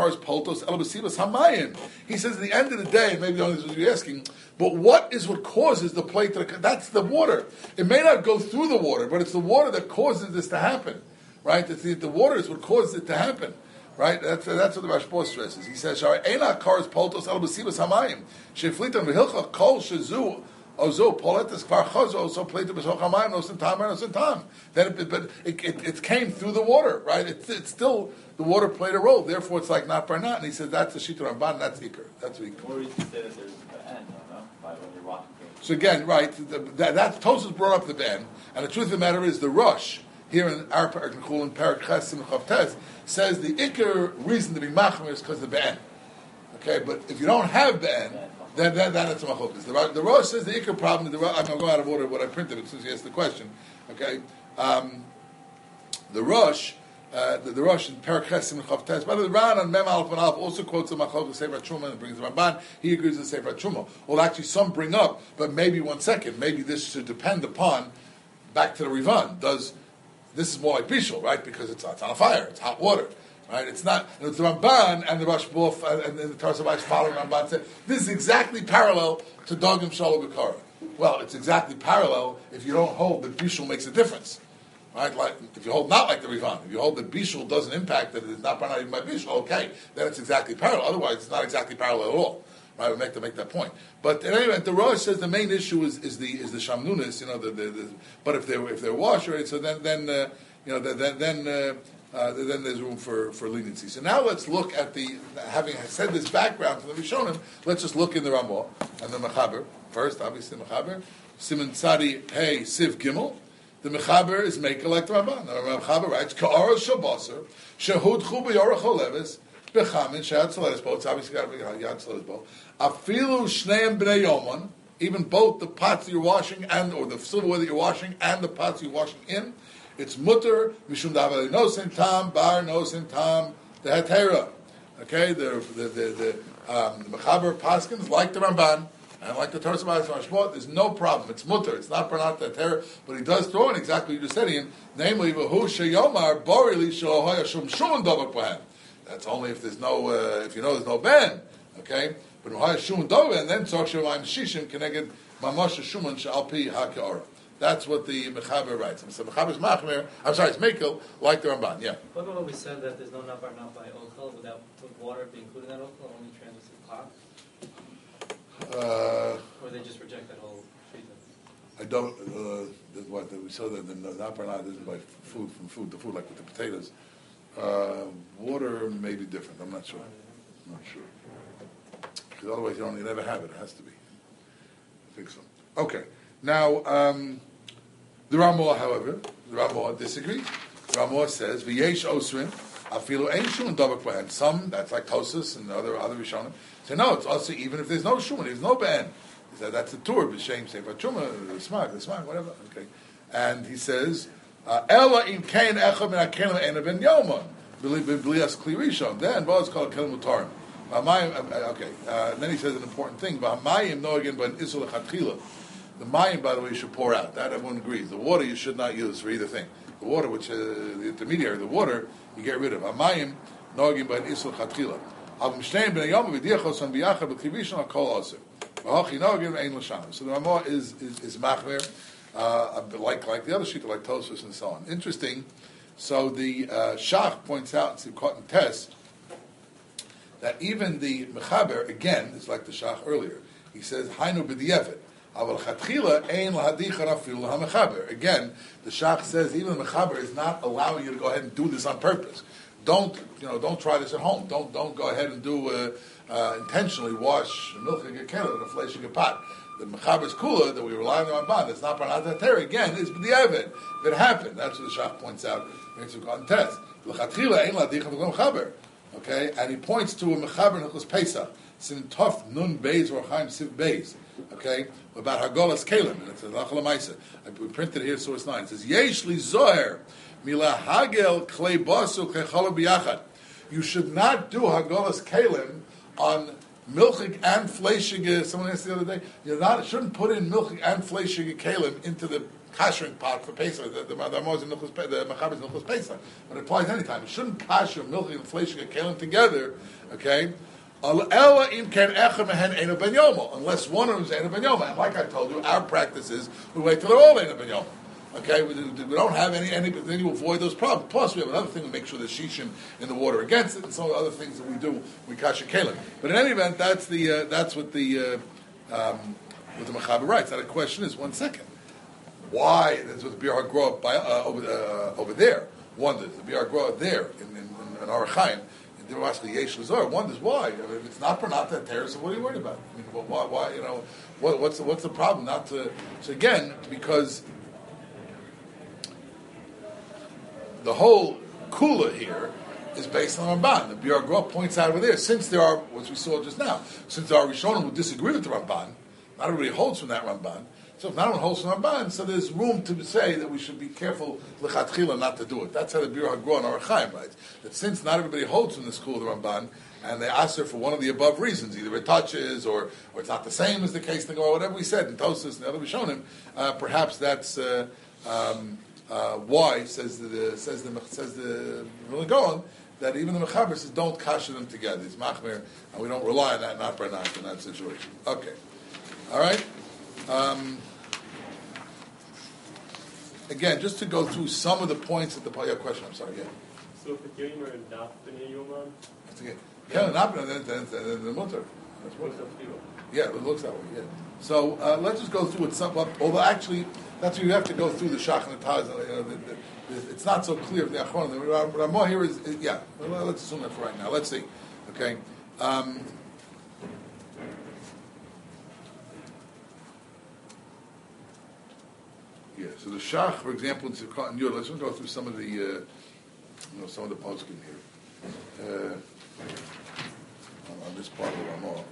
Speaker 1: at the end of the day, maybe the only thing you're asking, but what causes the plate to... That's the water. It may not go through the water, but it's the water that causes this to happen. Right? The water is what causes it to happen. Right? That's what the Rashba stresses. He says, Ozo poletis kvar chazo also plated b'soch hamayim nosin tam. Then, but it came through the water, right? It's still the water played a role. Therefore, it's like not barnat. And he says that's the shita Ramban. That's ikar. That's what ikar.
Speaker 4: Or you can say that there's an end, by when you're walking through.
Speaker 1: So again, right? That Tosas brought up the ben, and the truth of the matter is the rush here in our Parak Nechul and Parak Ches and Chavtes says the ikar reason to be machmer is because of the ben. Okay, but if you don't have ben. Then it's a machlokas. The Rosh says the ikar problem. I'm going to go out of order what I printed it since you asked the question. Okay, the Rosh in Perek Chesim and Chavtes. But the Ran on Mem Aleph and Aleph also quotes the machlokas Sefer Truma and brings the Ramban. He agrees with Sefer Truma. Well, actually, some bring up, but maybe 1 second. Maybe this should depend upon back to the Rivan. This is more like Bishul, right? Because it's on a fire. It's hot water. Right? It's not. It's the Ramban and the Rashba and the Tarsavais following Ramban said this is exactly parallel to Dogim Shalom B'Kara. Well, it's exactly parallel if you don't hold that Bishul makes a difference, right? Like if you hold not like the Rivan, if you hold that Bishul doesn't impact that it's not even by Bishul, okay, then it's exactly parallel. Otherwise, it's not exactly parallel at all. Right? We make that point. But at any rate, the Rosh says the main issue is the Shamnunis. You know, but if they're washer, right, so then there's room for leniency. So now let's look at having said this background from the Rishonim, let's just look in the Ramah and the Mechaber. First, obviously, Mechaber. Siman Tzadi Hey Siv Gimel. The Mechaber is making like the Ramah. The Mechaber writes, Ka'ara Shabaser, Shehud Chu B'yorach Oleves, Bechamin, Shehad Tzaleres It's obviously got to be Yad Tzaleres Afilu Shneim B'nei Yoman, even both the pots that you're washing or the silverware that you're washing and the pots you're washing in, it's mutter mishum davar nosin tam bar nosin tam the hetera. Okay, the Mechaber Paskins like the Ramban. And like the Torah Sabbats Mashmot, there's no problem. It's mutter. It's not pranat terror, but he does throw in exactly what you just said, Ian. Namely, v'hu sheyomar borili shalohoya shum shuman dovak b'hem. That's only if there's no, if you know there's no ben, okay? But v'hoya shuman dovak, and then tzok shemayim shishim keneged mamash shuman she'alpi ha'ke'ora. That's what the Mechaber writes. So Mechaber's Machmer, I'm sorry, it's Mekel, like the Ramban, yeah.
Speaker 2: What about what we said that there's no nafar by ochel without water being included in that ochel, only translucent cloth? Or they just reject that whole treatment?
Speaker 1: I don't, what, we saw that the Nafar isn't by food, from food to food, like with the potatoes. Water may be different, I'm not sure. I'm not sure. Because otherwise you never have it, it has to be. I think so. Okay, now, the Ramah, however, the Ramah disagrees. The Ramah says, "V'yesh osrin afilu ein shuman davak b'hen." Some, that's like Tosas and other Rishonim, say no, it's also even if there's no shuman, there's no ben. He said that's the Tur b'shem sefer truma, the smag, whatever. Okay, and he says, "Ela im kain echad min hakelim ein ben yomon b'lias kli rishon." Then Boaz called kelim mutarim. Okay, then he says an important thing. V'hamayim no again but isul lechatchila. The mayim, by the way, you should pour out. That everyone agrees. The water you should not use for either thing. The water, which the intermediary, the water, you get rid of. Amayim noagim by isul chatchila. Avim shtein ben yom v'diachos on biyachad b'klivishon akol aser. V'hachi noagim ein l'shana. So the Ramah is machmer, like the other shita, like Tosfos and so on. Interesting. So the Shach points out in Sivkot and Tes that even the Mechaber, again, is like the Shach earlier. He says Hainu b'di'evet. Again, the Shach says even the Mechaber is not allowing you to go ahead and do this on purpose. Don't try this at home. Don't go ahead and do intentionally wash milk in a kettle in a fleshing pot. The Mechaber's kula that we rely on the Ramban, that's not Parnat HaTorah, again, is b'di'evet. If it happened, that's what the Shach points out in Sivkot Test. Okay, and he points to a Mechaber in Hilchos Pesach. It's in Tov Nun Beis or Chaim Siv Beis. Okay, about Hagolas Kalim, and it's a Lachal Maisa. We printed it here, source 9. It says, Yesh li zoher, mila hagel klei basu kechala biyachad. You should not do Hagolas Kalim on milchig and fleshige. Someone asked the other day, shouldn't put in milchig and fleshige Kalim into the kashering pot for Pesach. The Mechaber's in Hilchos Pesach. But it applies anytime. You shouldn't kasher milchig and fleshige Kalim together, okay? Unless one of them is Eino Ben Yoma. And like I told you, our practice is we wait till they're all Eino Ben Yoma. Okay, we don't have any, then you avoid those problems. Plus, we have another thing, we make sure there's shishim in the water against it, and some of the other things that we do, we kasher kelim. But in any event, that's what the Mechaber writes. Now the question is, 1 second, why? That's what the Bir HaGroa over there wonders. The Bir HaGroa there in Orach Chaim. Wonders why. If it's not Parnat HaTorah, so what are you worried about? I mean, why? What's the problem? Not to. So again, because the whole kula here is based on Ramban. The Bir HaGroa points out over there, since there are, as we saw just now, since there are Rishonim who disagree with the Ramban, not everybody holds from that Ramban. So if not everyone holds from Ramban, so there's room to say that we should be careful lechatchila not to do it. That's how the Bir HaGroa and Orach Chaim writes. That since not everybody holds from the school of the Ramban, and they ask her for one of the above reasons, either it touches or it's not the same as the case thing, or whatever we said in Tosas and the other Rishonim, perhaps that's why says the Gaon that even the Mechaber says don't kasher them together. It's machmer, and we don't rely on that not in that situation. Okay, all right. Again, just to go through some of the points at the question. I'm sorry. Yeah.
Speaker 5: So if the kelim are not b'nei yoman,
Speaker 1: that's again. Yeah, not then the mutter. That's what. Yeah, it looks that way. Yeah. So let's just go through it. Although actually, that's where you have to go through the Shach and the Taz. It's not so clear from the Achron. The Ramah here is yeah. Well, let's assume that for right now. Let's see. Okay. Yeah, so the Shach, for example, in Sivkot and Yud, let's go through some of the, some of the poskim here. On this part of the Ramah.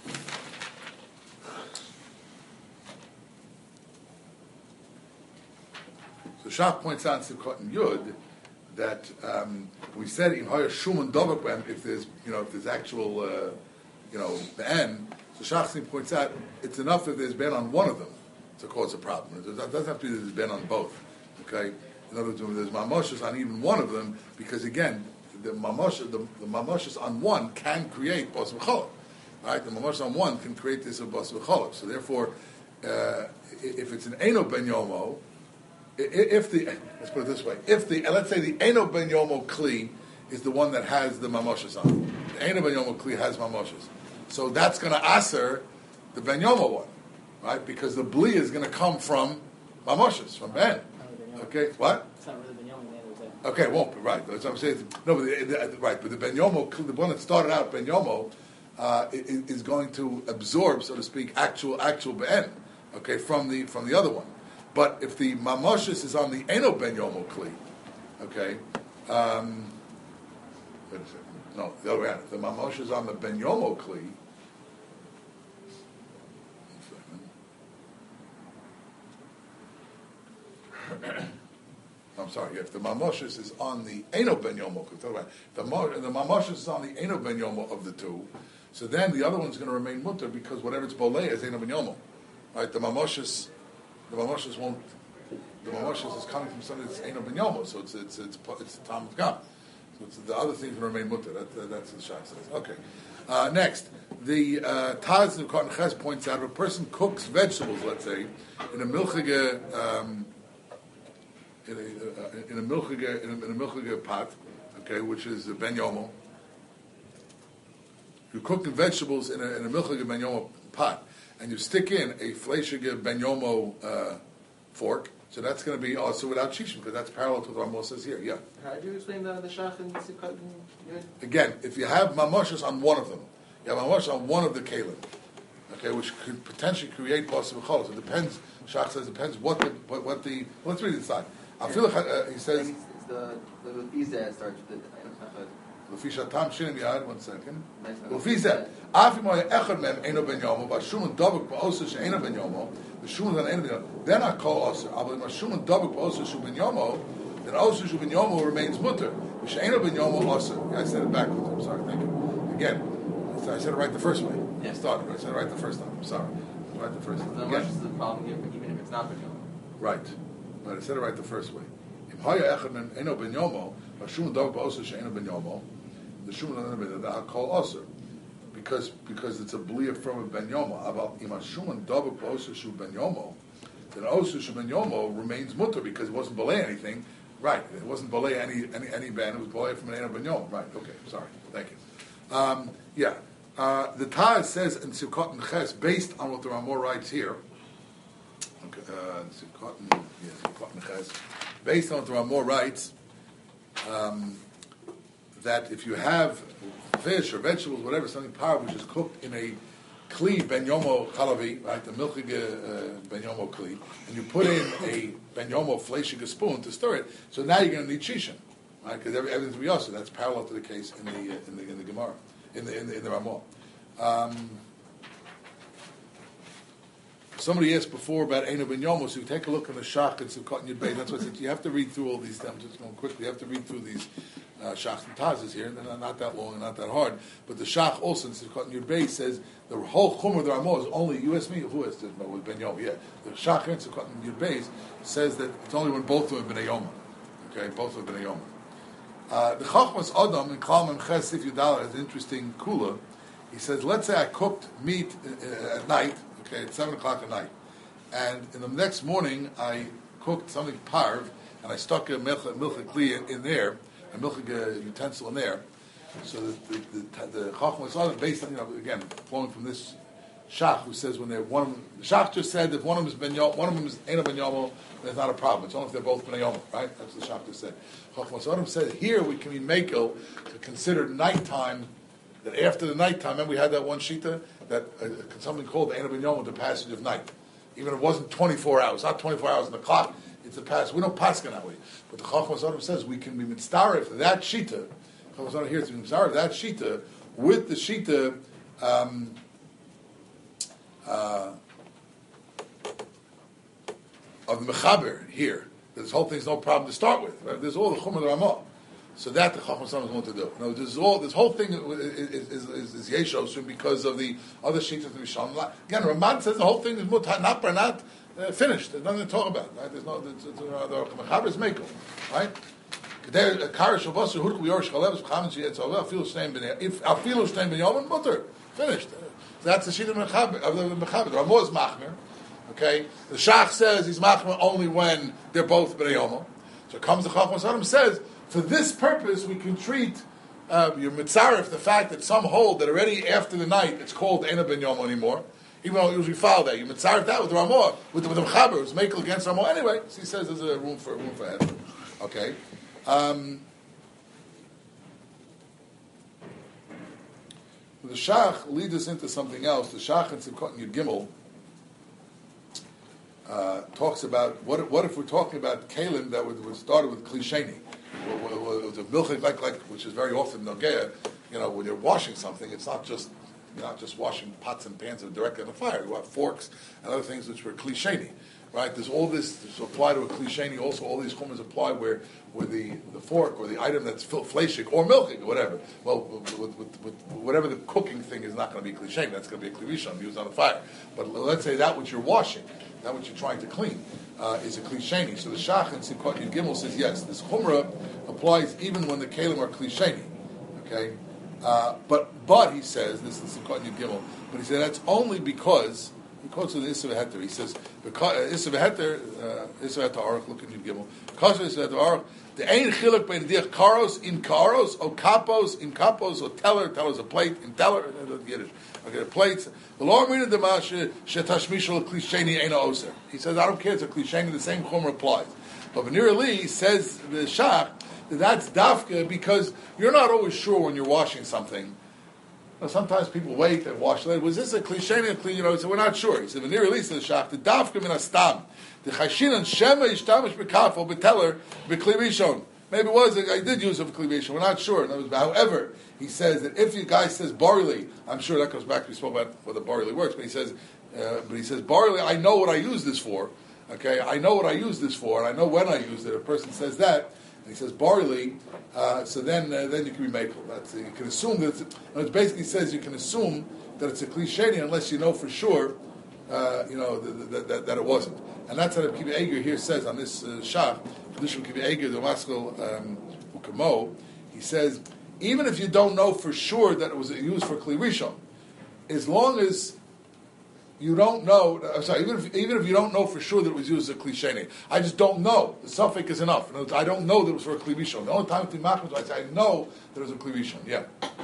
Speaker 1: So Shach points out in Sivkot and Yud that we said in Hoya Shuman Dovak, if there's actual, the end, So Shachsin points out it's enough that there's ben on one of them to cause a problem. It doesn't have to be that there's ben on both. Okay? In other words, when there's mamoshes on even one of them, because again, the mamoshes on one can create bas v'cholov. Right? The mamoshes on one can create this of bas v'cholov. So therefore, if it's an eno ben yomo, let's put it this way, let's say the eno ben yomo kli is the one that has the mamoshes on it. The eno ben yomo kli has mamoshes. So that's going to aser the ben yomo one, right? Because the bli is going to come from mamoshes, from ben. Okay, what?
Speaker 6: It's not really ben yomo.
Speaker 1: Okay, it won't be, right. That's what I'm saying. No, but right, but the ben yomo, the one that started out ben yomo, is going to absorb, so to speak, actual ben, okay, from the other one. But if the mamoshes is on the eno ben yomo kli, okay, no, the other way around. If the mamoshes is on the ben yomo kli, I'm sorry, if the mamoshes is on the eno ben yomo, the mamoshes is on the eno ben yomo of the two, so then the other one's going to remain mutter because whatever it's boleh is eno ben yomo, right? The mamoshes won't. The mamoshes is coming from something that's eno ben yomo, so it's the time of God. So the other things will remain mutter. That's what the Shach says. Okay. Next, the Taz of Cotton Ches points out if a person cooks vegetables, let's say, in a milchige. In a milchige pot, okay, which is a ben yomo. You're cooking vegetables in a milchige ben yomo pot, and you stick in a fleishige ben yomo fork. So that's going to be also without shishim, because that's parallel to what Ramos says here. Yeah.
Speaker 6: How do you explain the shach and Sukkot?
Speaker 1: Again, if you have mamoshes on one of them, you have mamoshes on one of the kalim, okay, which could potentially create basa v'cholos. It depends. Shach says it depends what the. Let's read it inside. I feel like he says.
Speaker 6: It's the Lefizah starts with the.
Speaker 1: Lefisha tam shinim yad. 1 second. Lefizah. Afimoy echad mem eno ben yomo. Bashum dabuk ba'osa she'eno ben yomo. Bashum dan eno ben yomo. Then I call osa. But bashum dabuk ba'osa shu ben yomo. Then osa shu ben yomo remains mutter. She'eno ben yomo osa. I said it backwards. I'm sorry. Thank you. Again, I said it right the first way.
Speaker 6: Yeah.
Speaker 1: I started. I said it right the first time. I'm sorry. Right the first time.
Speaker 6: Again. Is the problem here, even if it's not ben yomo.
Speaker 1: Right. But I said it right the first way. If haya echad mem eno ben yomo. Bashum dabuk ba'osa she'eno ben yomo. The shuman that I'll call also because it's a belief from a ben yomo. About imashuman dabuk ba'osa shu ben yomo, then osa shu ben yomo remains mutter because it wasn't belay anything. Right, it wasn't belay any ben. It was belay from an eno ben yomo. Right. Okay. Sorry. Thank you. The Taz says in Sukkot and Ches, based on what the Ramor writes here. Okay. Sukkot and Ches, based on what the Ramor writes. That if you have fish or vegetables, whatever, something power which is cooked in a kli ben yomo chalavi, right, the milchige ben yomo kli, and you put in a ben yomo fleishige spoon to stir it, so now you're going to need shishin, right? Because everything's to be also. That's parallel to the case in the Gemara, in the Ramah. Somebody asked before about Eino ben Yomo, so you take a look in the Shach and Sukkot and Yud Beis. That's what I said. You have to read through all these. I'm just going quickly. You have to read through these Shachs and Tazes here. They're not that long and not that hard. But the Shach also in Sukkot and Yud Beis says the whole Chumr of the Ramah is only you ask me who has to know with Ben Yomo. Yeah, the Shach in Sukkot and Yud Beis says that it's only when both of them have been a Yoma. Okay, both have been a Yoma. The Chachmas Adam in Klam and Ches Sif Yudala has an interesting kula. He says, let's say I cooked meat at night. Okay, at 7 o'clock at night. And in the next morning, I cooked something parv, and I stuck a milcha kli in there, a milcha utensil in there. So the chachma is based on, again, flowing from this shach, who says when they're the shach just said if one of them is ben yomo, one of them is eno ben yomo, then it's not a problem. It's only if they're both ben yomo, right? That's what the shach just said. Chachma Sodom said here we can be makel to consider nighttime. That after the nighttime, and we had that one shita that something called the Eno Ben Yomo, the passage of night. Even if it wasn't 24 hours, not 24 hours on the clock, it's a passage. We don't paskin that way. But the Chachmas Adam says we can be mitzvah for that shita. Chachmas Adam here is mitzvah that shita with the shita of the Mechaber here. This whole thing's no problem to start with. Right? There's all the Chumar of the Ramah. So that the Chacham Sam is going to do. Now, this whole thing is Yeshos because of the other sheets of the Rishon. Again, Ramad says the whole thing is not finished. There's nothing to talk about. Right? There's no the Mechaber is Mekel, right? Finished. So that's the sheet of the Mechaber. The Ramah is Machmer. Okay, the Shach says he's Machmer only when they're both Bnei Yomo. So comes the Chacham Sadim says, for this purpose we can treat your mitzaref, the fact that some hold that already after the night it's called Eina Ben Yomo anymore, even though it usually follow that. You mitzaref that with Ramah, with the Mechaber, who's Mekel against Ramah anyway. So he says there's a room for head. Okay. The Shach leads us into something else. The Shach in Simchot Yud Gimel talks about what if we're talking about kalim that was started with klisheni, it was a milchik like which is very often nogea. When you're washing something, it's not just you're not just washing pots and pans directly on the fire. You have forks and other things which were klisheni. Right, there's all this to apply to a klisheni. Also, all these chumras apply where the fork or the item that's fleshik or milking or whatever. Well, with whatever the cooking thing is not going to be klisheni. That's going to be a klirishon used on the fire. But let's say that which you're washing, that which you're trying to clean, is a klisheni. So the Shach in Simchot Yud Gimel says yes, this chumrah applies even when the kalim are klisheni. Okay, but he says this is Simchot Yud Gimel. But he said that's only because. He quotes in the Issa V'Heter. He says, Issa V'Heter, Aruch, look at Yud Gimel. Because of Issa V'Heter Aruch, the Ein Chiluk Bein Diach Karos, in Karos, or Kapos, or teller's a plate, in teller, Yiddish. Okay, the plates. The Lord Mina Demash, Shetashmishal Klisheni Eina Oser. He says, I don't care, it's a Klisheni, the same Chomer applies. But Benir Ali says, the Shach, that's dafka because you're not always sure when you're washing something. Sometimes people wait and wash later. Was this a cliche? So we're not sure. He said, "When they release the shach, the dafka min astam, the chashin and shema ishtamish bekafel beteller beklirishon. Maybe it was. I did use it for klirishon. We're not sure. However, he says that if your guy says barley, I'm sure that comes back. We spoke about whether barley works, but he says barley. I know what I use this for. Okay, I know what I use this for, and I know when I use it. A person says that. And he says barley, so then you can be makel. You can assume that it basically says you can assume that it's a klisheni unless you know for sure, that it wasn't. And that's what Kibi Eger here says on this shach. Kibi Eger the Maskell Ukamo. He says even if you don't know for sure that it was used for kli rishon, as long as you don't know. Even if you don't know for sure that it was used as a klisheni, I just don't know. The suffix is enough. In other words, I don't know that it was for a kli rishon. The only time to machmas, I say I know that it was a kli rishon. Yeah.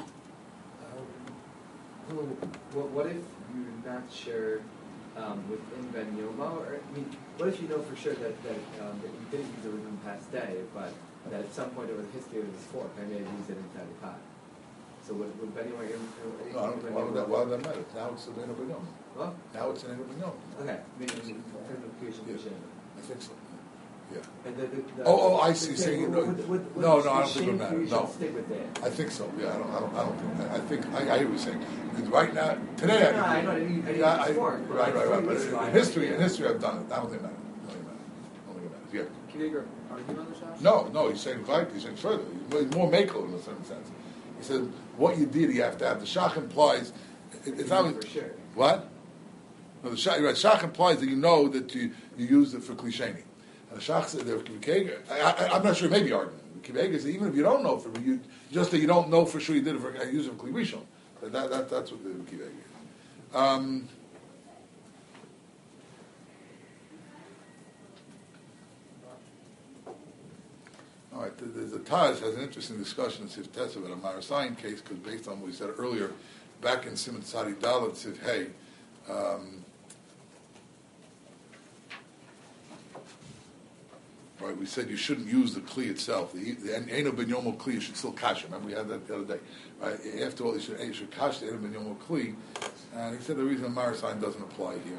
Speaker 7: What if you're not sure within Ben Yomo, or what if you know for sure that you didn't use it within the past day, but that at some point over the history of this fork, I may have used it inside the pot. So would Ben Yomo?
Speaker 1: No, why would that matter? Now it's a ben Yomo.
Speaker 7: What?
Speaker 1: Now it's an Eina Ben Yomo.
Speaker 7: Okay, maybe in terms of creation.
Speaker 1: I think so. Yeah.
Speaker 7: And
Speaker 1: I see. Saying no, I don't think it would matter. No,
Speaker 7: stick with that.
Speaker 1: I think so. Yeah, I don't think that. I think I hear what you're saying. Because right now, today,
Speaker 7: I know.
Speaker 1: Right. But in history, I've done it. I don't think it matters. I don't think it matters. Yeah.
Speaker 6: Can you argue on the shach?
Speaker 1: No. He's saying right. He's saying further. He's more makel in a certain sense. He said what you did, you have to have. The shach implies. It's not
Speaker 7: for sure.
Speaker 1: What? No, the shach. Right. Shach implies that you know that you used it for klisheni. And the Shach said, I'm not sure, maybe argument. Kivega says, even if you don't know just that you don't know for sure you did it for use it for Kli Rishon. That's what the Kivega is. All right, the Taj has an interesting discussion in Sif Tessa about a Marasayan case, because based on what we said earlier, back in Simon Tzadi Dalet, Sif Hey, right, we said you shouldn't use the kli itself. The Eino Ben Yomo kli, you should still kasha. Remember, we had that the other day. Right? After all, you should kasha the Eino Ben Yomo kli. And he said the reason Marasayan doesn't apply here.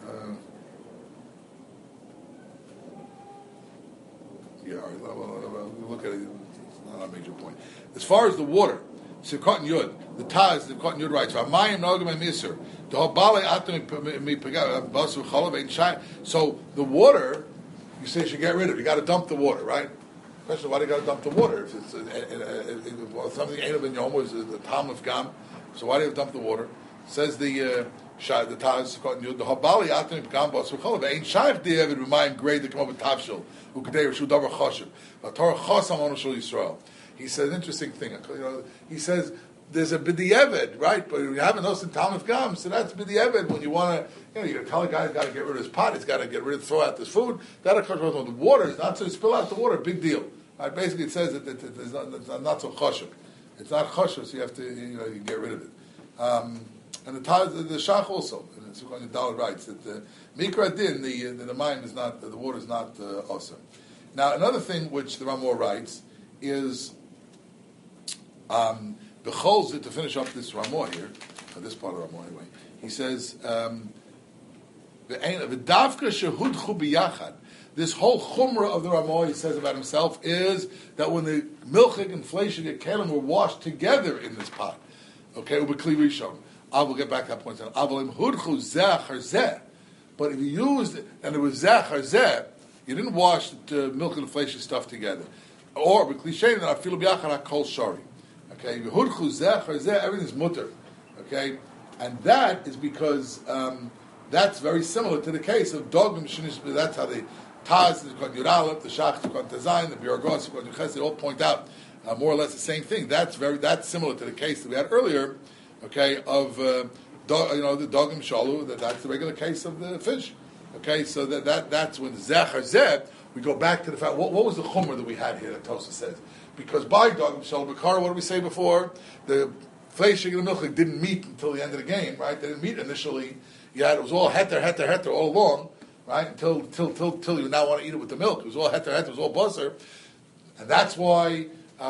Speaker 1: All right, we'll look at it. It's not a major point. As far as the water, Sivkot and Yud, the Taz, the Sivkot and Yud writes, "V'mayim nogam emisur, d'hobale atem mipaga basu chalav ein shai." So the water, you say you should get rid of. You got to dump the water, right? Question: why do you got to dump the water? If it's something ain't been yom is the Talmud of Gam, so why do you dump the water? Says the Taz, the Habali Atim Gam Bas V'Cholav ain't Shaykh David remind grade to come up with Tavshil who could David Shu Davar Choshev, but Torah Chosam Onu Shul Yisrael. He says an interesting thing. He says there's a b'di'eved, right? But you have an osin Talmud Gam, so that's b'di'eved when you want to, you tell a guy he's got to get rid of his pot, he's got to throw out this food. That occurs with the water. It's not to spill out the water. Big deal. Right? Basically, it says that it's not so choshev. It's not choshev, so you have to you get rid of it. And the Shach also, and the Sukkot Yudal writes that the Mikra Din, the mayim is not, the water is not awesome. Now, another thing which the Ramor writes is the Cholzit, to finish up this Ramor here, or this part of Ramor anyway, he says, V'davka shehudchu biyachad. This whole chumrah of the Ramor, he says about himself, is that when the milchig and fleishig and kelim were washed together in this pot, okay, ubekli rishon. I will get back to that point. Avalim hudchu zeh zeh. But if you used, and it was zeh zeh, you didn't wash the milk and the fleishig stuff together. Or, ubekli shein, then afilu biyachad hakol shari. Okay, hudchu zeh zeh, everything is mutter. Okay, and that is because that's very similar to the case of dogim shinish. That's how the Taz, the Yud Aleph, the Shach, the Tazayin, the Biragos, the Yud they all point out more or less the same thing. That's similar to the case that we had earlier. Okay, of the dogim shalu. That's the regular case of the fish. Okay, so that's when the zechar zeh. We go back to the fact. What was the chumrah that we had here that Tosa says? Because by dogim shalu b'kara, what did we say before? The fleishig and the milchig didn't meet until the end of the game, right? They didn't meet initially. It was all heter all along, right? Until you now want to eat it with the milk. It was all heter, it was all buzzer, and that's why.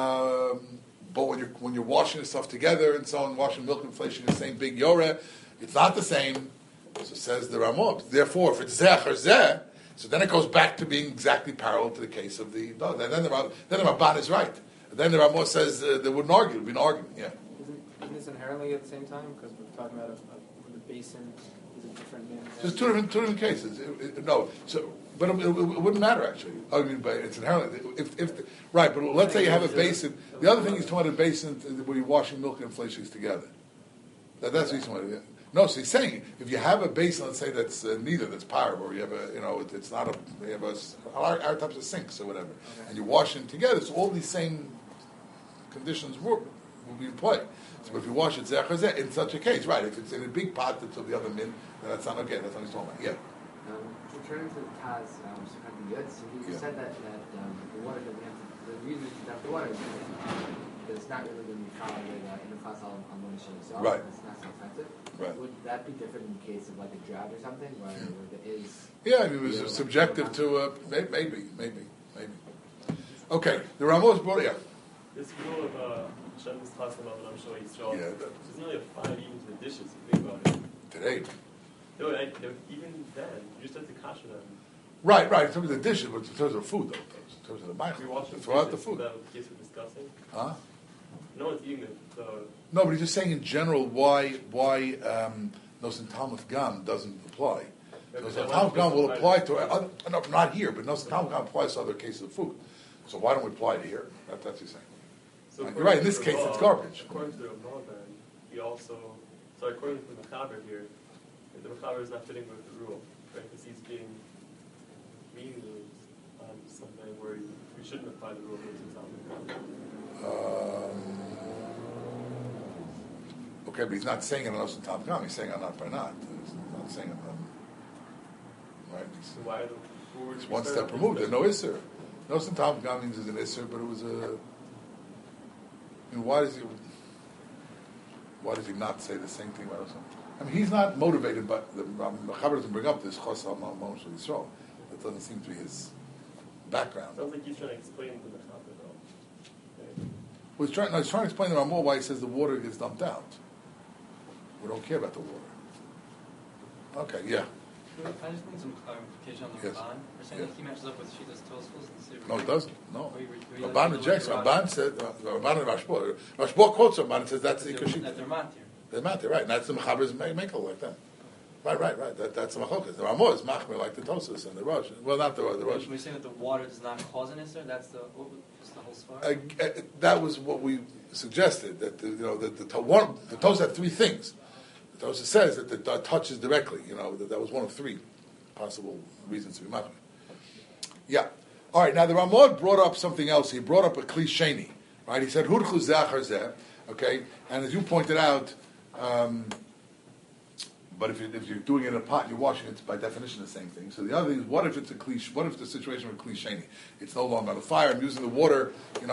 Speaker 1: But when you're washing the stuff together and so on, washing milk and flesh in the same big yoreh, it's not the same. So says the Ramah. Therefore, if it's zeh or zeh, so then it goes back to being exactly parallel to the case of the dog. And then the Ramban is right. And then the Ramah says they wouldn't argue. It would be an argument. Yeah.
Speaker 8: Isn't this inherently at the same time? Because we're talking about the basin is a different name.
Speaker 1: There's two different cases. No, so but it wouldn't matter actually. I mean, but it's inherently right. But let's say you have a basin. The other thing he's talking about a basin where you're washing milk and fleishings together. That's what he's talking about. No, so he's saying if you have a basin, let's say that's neither, that's parab, or you have it's not you have our types of sinks or whatever, and you're washing together. So all these same conditions will be in play. So if you wash it zeh in such a case, right? If it's in a big pot that's of the other min, then that's not okay. That's what he's talking about. Yeah.
Speaker 7: Returning to the Taz, so he said that the water that we have to, the reason we have the water is that it's not really going to be found in the class on Monish itself.
Speaker 1: Right.
Speaker 7: It's not so offensive.
Speaker 1: Right.
Speaker 7: Would that be different in the case of like a drought or something, where there is?
Speaker 1: Yeah, I mean, it was subjective to maybe. Okay, the Ramos brought
Speaker 5: This rule of Shem's talking about when I'm showing Yisrael.
Speaker 1: Yeah,
Speaker 5: there's nearly a 5 even to the dishes. If you think about it.
Speaker 1: Today.
Speaker 5: No, even then, you just have to kasher them.
Speaker 1: Right. In terms of the dishes, but in terms of food, though. In terms of the mic,
Speaker 5: We wash the
Speaker 1: throw out the
Speaker 5: dishes,
Speaker 1: food.
Speaker 5: That was the case we're discussing.
Speaker 1: Huh?
Speaker 5: No one's eating the
Speaker 1: No, but he's just saying in general why Nosen Talmud Gam doesn't apply. Nosen Talmud Gam will apply to not here, but Nosen Talmud Gam applies to other cases of food. So why don't we apply it here? That's what he's saying.
Speaker 5: So
Speaker 1: You're right. In this case, it's garbage.
Speaker 5: According to the Ramah, then he also according to the Mechaber here, the Mechaber is not fitting with the rule, right? Because he's being meaningless on something where we shouldn't apply the rule to Talmud.
Speaker 1: Okay, but he's not saying it on Nosen Talmud Gam. He's saying I'm not by not. He's not saying it. Right.
Speaker 5: So why are
Speaker 1: It's one step removed. There's no Isser. Nosen Talmud Gam means there's an Isser, but it was a. I mean, why does he not say the same thing about us? I mean, he's not motivated, but the Mechaber doesn't bring up this Chosam Ma'amon Shel Yisrael. That doesn't seem to be his background.
Speaker 5: Sounds like he's trying to explain to the Mechaber, though. Okay.
Speaker 1: Well, he's trying to explain to Ramah why he says the water gets dumped out. We don't care about the water. Okay, yeah.
Speaker 2: I just need some clarification on the
Speaker 1: Yes.
Speaker 2: Ramban. You're saying that he matches up with Shitas Tosfos and Sivir?
Speaker 1: No, it doesn't. No.
Speaker 2: Ramban
Speaker 1: Ramban rejects. Ramban said, Ramban and Rashbo. Rashbo quotes Ramban and says that's the Ikashita.
Speaker 2: That they're matir.
Speaker 1: They're not there, right? And that's the Mechaber's Mekel like that. Right. That's the machokas. The Ramah is machmer like the Tosas and the Rosh. Well, not the Rosh.
Speaker 2: When we're saying that the water does not cause an Isser, that's the whole svara?
Speaker 1: That was what we suggested. That the Tosas had three things. The Tosas says that the touches directly. That was one of three possible reasons to be machmer. Yeah. All right. Now the Ramah brought up something else. He brought up a klisheni. Right. He said hudchu zachar zeh. Okay. And as you pointed out. But if you're doing it in a pot, you're washing it by definition the same thing. So the other thing is, what if it's a cliche? What if the situation with klisheni? It's no longer on the fire. I'm using the water.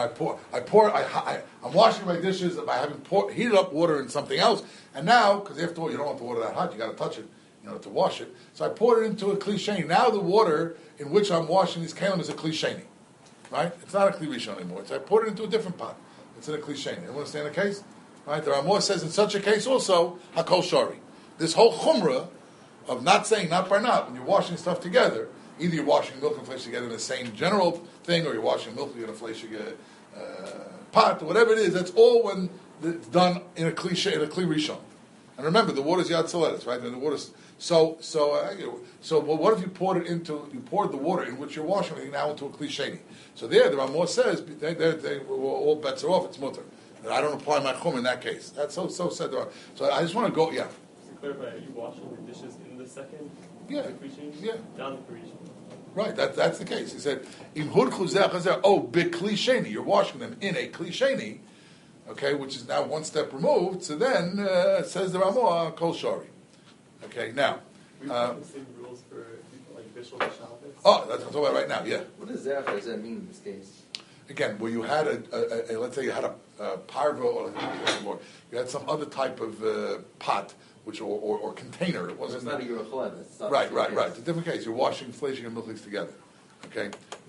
Speaker 1: I'm washing my dishes by having heated up water in something else. And now, because after all, you don't want the water that hot, you got to touch it, to wash it. So I poured it into a klisheni. Now the water in which I'm washing these kalim is a klisheni, right? It's not a kli rishon anymore. So I poured it into a different pot. It's in a klisheni. You understand the case? Right? The Ramah says in such a case also hakol shari. This whole chumrah of not saying not by not, when you're washing stuff together, either you're washing milk and flesh together in the same general thing, or you're washing milk and flesh pot, or whatever it is, that's all when it's done in a kli rishon. And remember, the water's yad tzoledes, right? And the water's so what if you poured the water in which you're washing everything now into a kli sheni? So there, the Ramah says all bets are off. It's mutter. I don't apply my chum in that case. That's so said. So I just want to go. Yeah.
Speaker 5: Clarify, are you washing the dishes in the second?
Speaker 1: Yeah.
Speaker 5: Down the Parisian.
Speaker 1: Right, that's the case. He said, "Im hudchu zeh chazer." Oh, klisheni. You're washing them in a klisheni, okay, which is now one step removed. So then says the Ramah kol shari. Okay, now.
Speaker 5: We have the same rules for like Bishul and Shabbos.
Speaker 1: Oh, that's what I'm talking about right now. Yeah.
Speaker 6: What does that mean in this case?
Speaker 1: Again, where you had a let's say you had a parvo or you had some other type of pot. Or container. It wasn't.
Speaker 6: It's not a Yerushalayim.
Speaker 1: Right. It's a different case. You're washing, fleshing, and milchings together. Okay.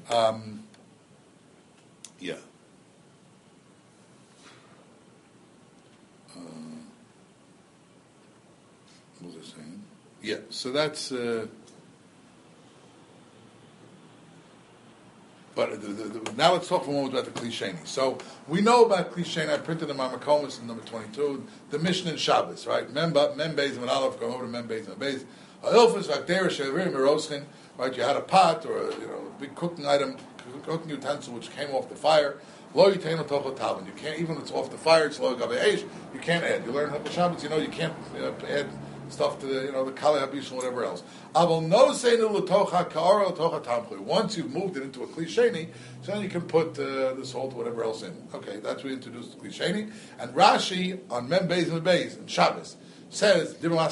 Speaker 1: Yeah. What was I saying? Yeah. So that's. But now let's talk for a moment about the klisheni. So we know about klisheni. I printed in my Makomis in number 22, the Mishnah in Shabbos, right? Mem Beis and Aleph, go over to Mem Beis and Beis. Ha'ilfus v'akdera she'avir meroschin, right? You had a pot or a big cooking item, cooking utensil which came off the fire. Lo yitein l'toch l'tavon. You can't, even if it's off the fire, it's lo gabe eish. You can't add. You learn Hilchos Shabbos, you can't add stuff to the kali habish and whatever else. Once you've moved it into a klisheni, so then you can put the salt or whatever else in. Okay, that's what we introduced the klisheni. And Rashi on Mem Beis and Beis in Shabbos says,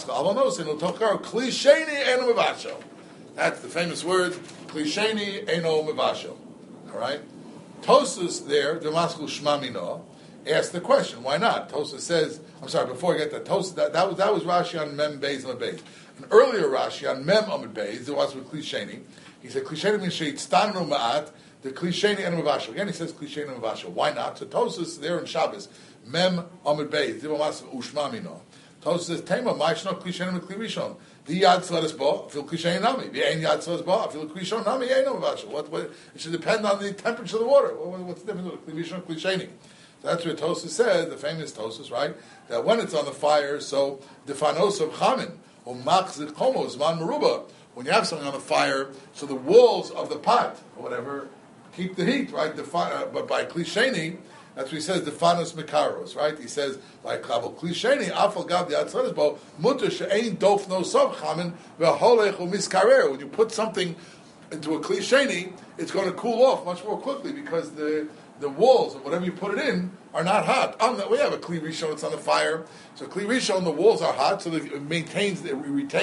Speaker 1: klisheni eno mevasho. That's the famous word, klisheni eno mevasho. All right? Tosas there, Demaskul Shmamino, asked the question, why not? Tosas says, I'm sorry, before I get that, Tosas, that was Rashi on Mem Beis and Beis. An earlier Rashi on Mem Amud Beis, it was with klisheni. He said klisheni means sheitstanu ma'at, the klisheni and mavasho. Again, he says klisheni and mavasho. Why not? So Tosas there in Shabbos, Mem Amud Beis, Divamas Ushmamino. Tosas says Tema Ma'ishno klisheni and klirishon. The yad tzladas bo, fil klisheni nami. The ein yad tzladas bo, fil klirishon nami ein mavasho. What? It should depend on the temperature of the water. What's the difference between klirishon and klisheni? So that's what Tosas says, the famous Tosas, right? That when it's on the fire, so defanos of chamin. When you have something on the fire, so the walls of the pot, or whatever, keep the heat, right? But by klisheni, that's what he says, defanos mekaros, right? He says, like klisheni, afal gav the atzladas bo, mutter she'ein dof no sov chamin, ve'holech u'miskarer. When you put something into a klisheni, it's going to cool off much more quickly because the walls of whatever you put it in are not hot. We have a kli rishon that's on the fire. So kli rishon, the walls are hot, so it maintains the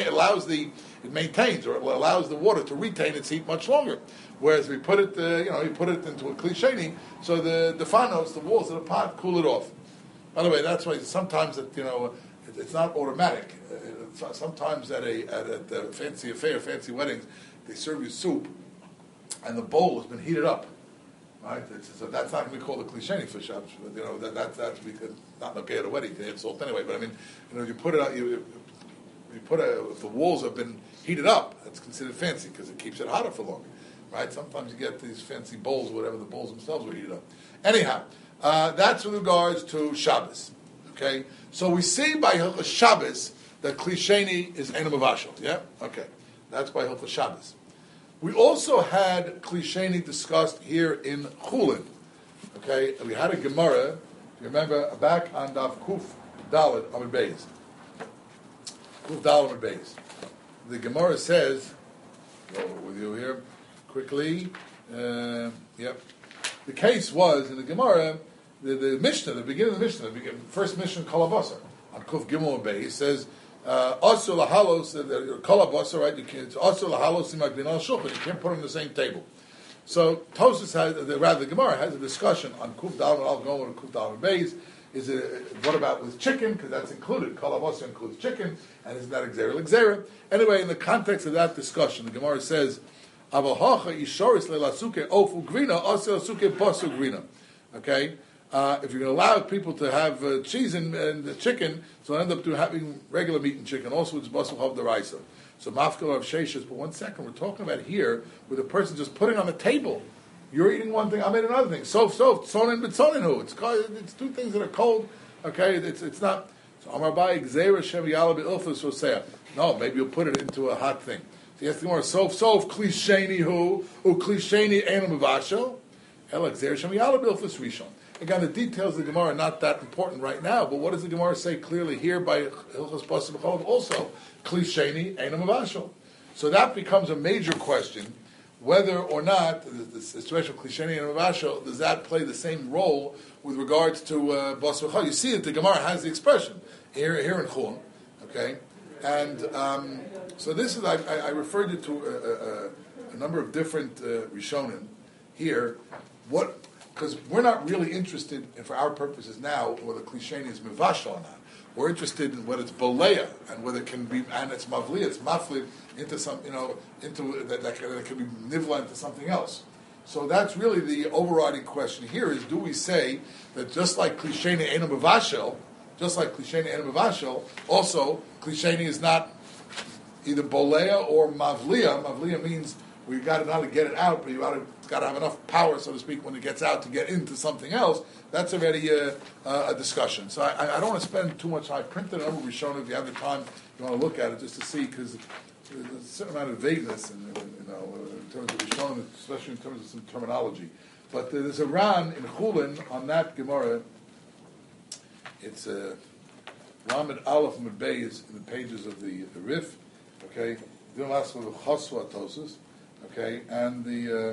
Speaker 1: water to retain its heat much longer. Whereas we put it, you put it into a kli sheni, so the fanos, the walls of the pot, cool it off. By the way, that's why sometimes it's not automatic. Sometimes at a fancy affair, fancy weddings, they serve you soup, and the bowl has been heated up. Right, so that's not going to be called a klisheni for Shabbos. That's because not okay at a wedding to add salt anyway. But I mean, you put it out. You put if the walls have been heated up, that's considered fancy because it keeps it hotter for longer. Right? Sometimes you get these fancy bowls, whatever the bowls themselves were heated up. Anyhow, that's with regards to Shabbos. Okay, so we see by Hilchos Shabbos that Kli Sheni is Eino Mavashel. Yeah? Okay. That's by Hilchos Shabbos. We also had Kli Sheni discussed here in Chulin. Okay? And we had a Gemara, you remember, back on Daf Kuf Dalet Amud Beis. Kuf Dalet Amud Beis. The Gemara says, go with you here quickly. Yep. The case was in the Gemara, the Mishnah, the beginning of the Mishnah, the first Mishnah Kolabasar on Kuf Gimel Beis says, "Asur lahalos Kolabasar, right? It's Asur lahalos imagdin al shulchan. You can't put them on the same table." So Tosfos has, the Gemara has a discussion on Kuf Dalet Al Gomor and Kuf Dalet Beis. Is it what about with chicken? Because that's included. Kolabasar includes chicken, and isn't that Xera? Anyway, in the context of that discussion, the Gemara says, "Avahacha ishoris le'lasuke ofu grina asel suke basu grina." Okay, if you're going to allow people to have cheese and chicken, so they'll end up having regular meat and chicken. Also, it's basu chav deraisa. So mafkal of sheshes. But 1 second, we're talking about here with a person just putting on the table. You're eating one thing, I'm eating another thing. Tzonin b'tzoninu. It's two things that are cold. Okay, it's not. So Amar Bai Xera Shem Yala Be'ilfus Rosea. No, maybe you'll put it into a hot thing. So yes, the more sof Kli Sheni hu Kli Sheni Eino Mavashel. Ela Xera Shem Yala Be'ilfus Rishon. Again, the details of the Gemara are not that important right now. But what does the Gemara say clearly here by Hilchos Basar B'Cholav? Also, Kli Sheni Eino Mavashel. So that becomes a major question. Whether or not the situation of Kli Sheni and Mavashel, does that play the same role with regards to Basar B'Cholav? You see that the Gemara has the expression here in Chulin, okay? And so this is, I referred it to a number of different Rishonim here. Because we're not really interested, for our purposes now, whether Kli Sheni is Mavashel or not. We're interested in whether it's Boleya and whether it can be, and it's Mavli, it's Mafli into some, into that can be Nivla into something else. So that's really the overriding question here: is do we say that just like Kli Sheni Eino Mavashel, also Kli Sheni is not either Boleya or Mavliya. Mavliya means we got to not get it out, but you got to have enough power, so to speak, when it gets out to get into something else. That's already a discussion. So I don't want to spend too much time. I printed a number of Rishonim if you have the time, you want to look at it just to see, because there's a certain amount of vagueness in terms of Rishonim, especially in terms of some terminology. But there's a Ran in Chulin on that Gemara. It's Lamed Aleph Mud Beis in the pages of the Rif. Okay, doing last one of Chosva Tosus. Okay, and the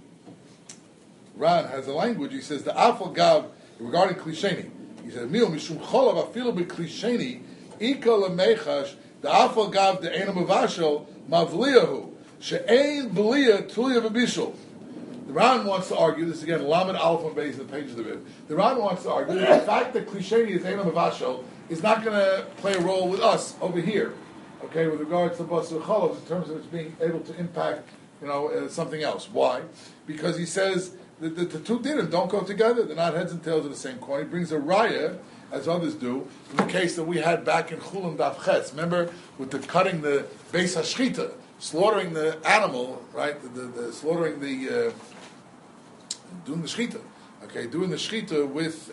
Speaker 1: Ran has a language. He says the Afal Gav regarding Kli Sheni. He says Mil Mishum Cholav Afilu BeKli Sheni Ika LeMechash the Afal Gav the Eino Mavashel Mavliyahu She'ein B'liya Tulia V'Bishul. The Ran wants to argue this again. Lamed Aleph on base in the page of the Rib. The Ran wants to argue that the fact that Kli Sheni is Eino Mavashel is not going to play a role with us over here. Okay, with regards to Basar B'Cholav in terms of its being able to impact something else. Why? Because he says that the two dinim don't go together. They're not heads and tails of the same coin. He brings a raya, as others do, in the case that we had back in Chulin Daf Ches. Remember, with the cutting the Beis Hashchita, slaughtering the animal, right? The slaughtering doing the shchita. Okay, doing the shchita with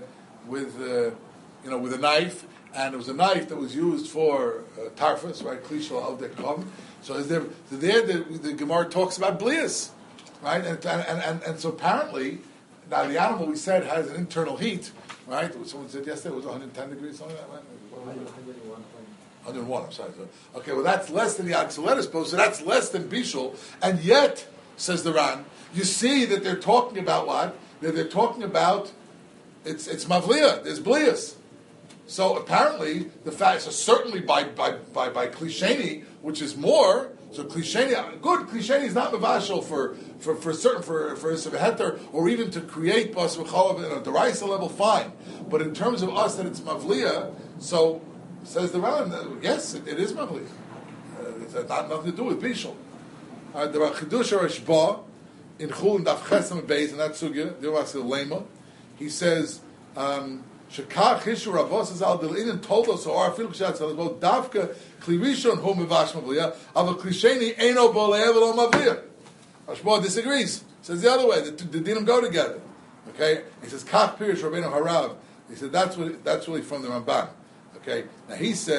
Speaker 1: a knife, and it was a knife that was used for tarfus, right? Klishal al dekam. So the Gemara talks about blias, right? And so apparently, now the animal we said has an internal heat, right? Someone said yesterday it was 110 degrees, something like that. 101. I'm sorry. Okay, well that's less than the Axiletus post, so that's less than Bishul, and yet, says the Ran, you see that they're talking about what? They're talking about it's Mavliya. There's blias. So apparently, the fact, so certainly by Kli Sheni, which is more, so Kli Sheni is not Mavashel for Heter, or even to create Basar B'Cholav at a Deraisa level, fine. But in terms of us, that it's Mavliya, so says the Ran, yes, it is Mavliya. It's not nothing to do with Bishul. The Chidush Rashba in Chulin Daf Chesam Beis, and that's Sugya, Dirvasil Lema, he says, Shekach Hishu Ravos Al Dilin told us, or Afil Kshat Salas, both Davka Klirishon Hu Mevash Mavliya, Ava Klisheni Eino Boleh V'Lo Mavliya. Rashba disagrees. Says the other way. The dinim go together. Okay. He says Kach Pirish Rabbeinu Harav. He said that's really from the Ramban. Okay. Now he says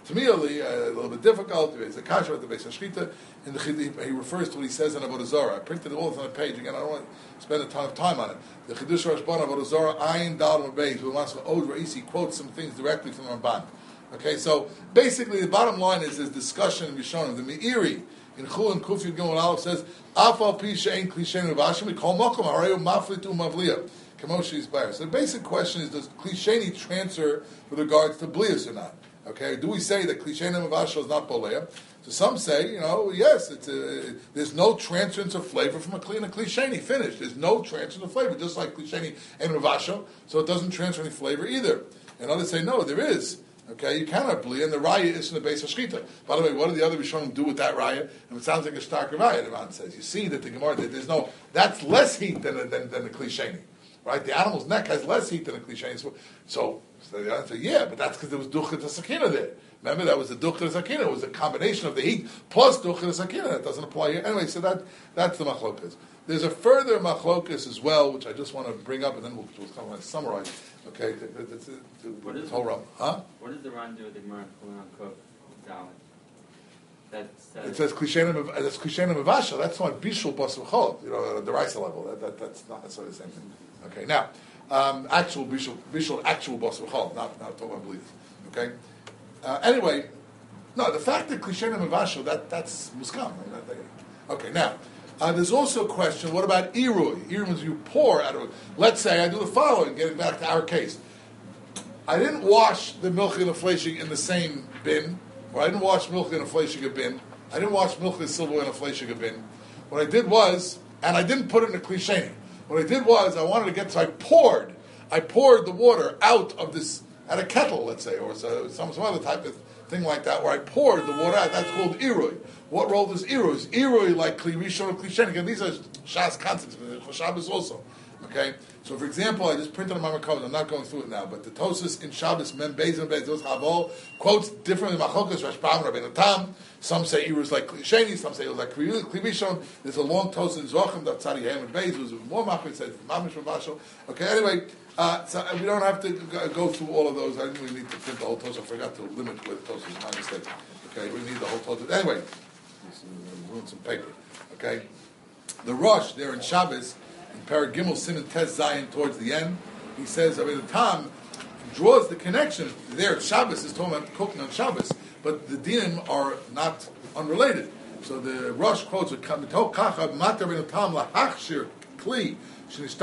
Speaker 1: Tamili, a little bit difficult. It's a kasha at the base of shkita. And he refers to what he says in Avodah Zarah. I printed it all on the page. Again, I don't want to spend a ton of time on it. The Chidush Rashban Avodah Zarah, Ayin Dal Mabeis, V'Mascha Od Reisi quotes some things directly from the Ramban. Okay, so basically the bottom line is this discussion in Rishonim. The Meiri in Chul and Kuf Yud Gimel Aleph says, Afal Pi She'ein Klishen V'Ashim Kol Mokom Harayu Maflitu Mavliya. Kamoshi Isbayr. So the basic question is, does Klisheni transfer with regards to Blias or not? Okay, do we say that Klisheni Mavashal is not Boleya? So some say, yes, there's no transference of flavor from a Kli and a Klisheni. Finished. There's no transference of flavor, just like Klisheni and Mavashal, so it doesn't transfer any flavor either. And others say, no, there is. Okay, you cannot believe, and the raya is in the base of shkita. By the way, what do the other Rishonim do with that raya? And it sounds like a stark raya. The Ran says, you see that the Gemara, that's less heat than the Klisheni. Right, the animal's neck has less heat than a Klisheni. So the answer, yeah, but that's because there was duchah to sakina there. Remember, that was the duchah to sakina. It was a combination of the heat plus duchah to sakina. That doesn't apply here. Anyway, so that's the machlokas. There's a further machlokas as well, which I just want to bring up, and then we'll kind of summarize. Okay,
Speaker 4: What is
Speaker 1: the whole Ram. Huh?
Speaker 4: What does the Ran do with the Gemara Kulan Cook Dalit?
Speaker 1: It says klishena mevasha. That's not bishul basar chol. The rice level. That's not necessarily the same thing. Okay, now actual bishul actual basar chol, not talking about beliefs. Okay. Anyway, no, the fact that klishena mevasha that's muskam. Okay, now. There's also a question, what about irui? Irui means you pour out of it. Let's say I do the following, getting back to our case. I didn't wash the milk and the fleshing in the same bin, or I didn't wash milk in a fleshing bin. I didn't wash milk and silver in a fleshing bin. What I did was, and I didn't put it in a klisheni. What I did was, I wanted to get, so I poured the water out of this, at a kettle, let's say, or some other type of thing like that, where I poured the water out. That's called irui. What role does irui? Is irui like kli rishon or kli sheni? Again, these are Shas concepts for Shabbos also. Okay, so for example, I just printed on my Makavod. I'm not going through it now, but the Tosas in Shabbos Mem Beis and Beis those Havol quotes differently. Machokas Rashbam Rabbeinu Tam. Some say irui is like kli sheni. Some say it was like kli rishon. There's a long Tosas in Zochim that Tzadi Yem and Beis was more machmir. Says mamish mavashal. Okay, anyway. So we don't have to go through all of those. I didn't really need to print the whole Tosas. I forgot to limit with Tosas. My mistake. Okay, we need the whole Tosas. Anyway, ruin some paper. Okay, the Rosh there in Shabbos in Perek Gimel Siman Tes Zayin towards the end, he says, the Tam draws the connection there. At Shabbos is talking about cooking on Shabbos, but the dinim are not unrelated. So the Rosh quotes with Kamitol Kacha Matar Ben Tam LaHachshir Kli. He says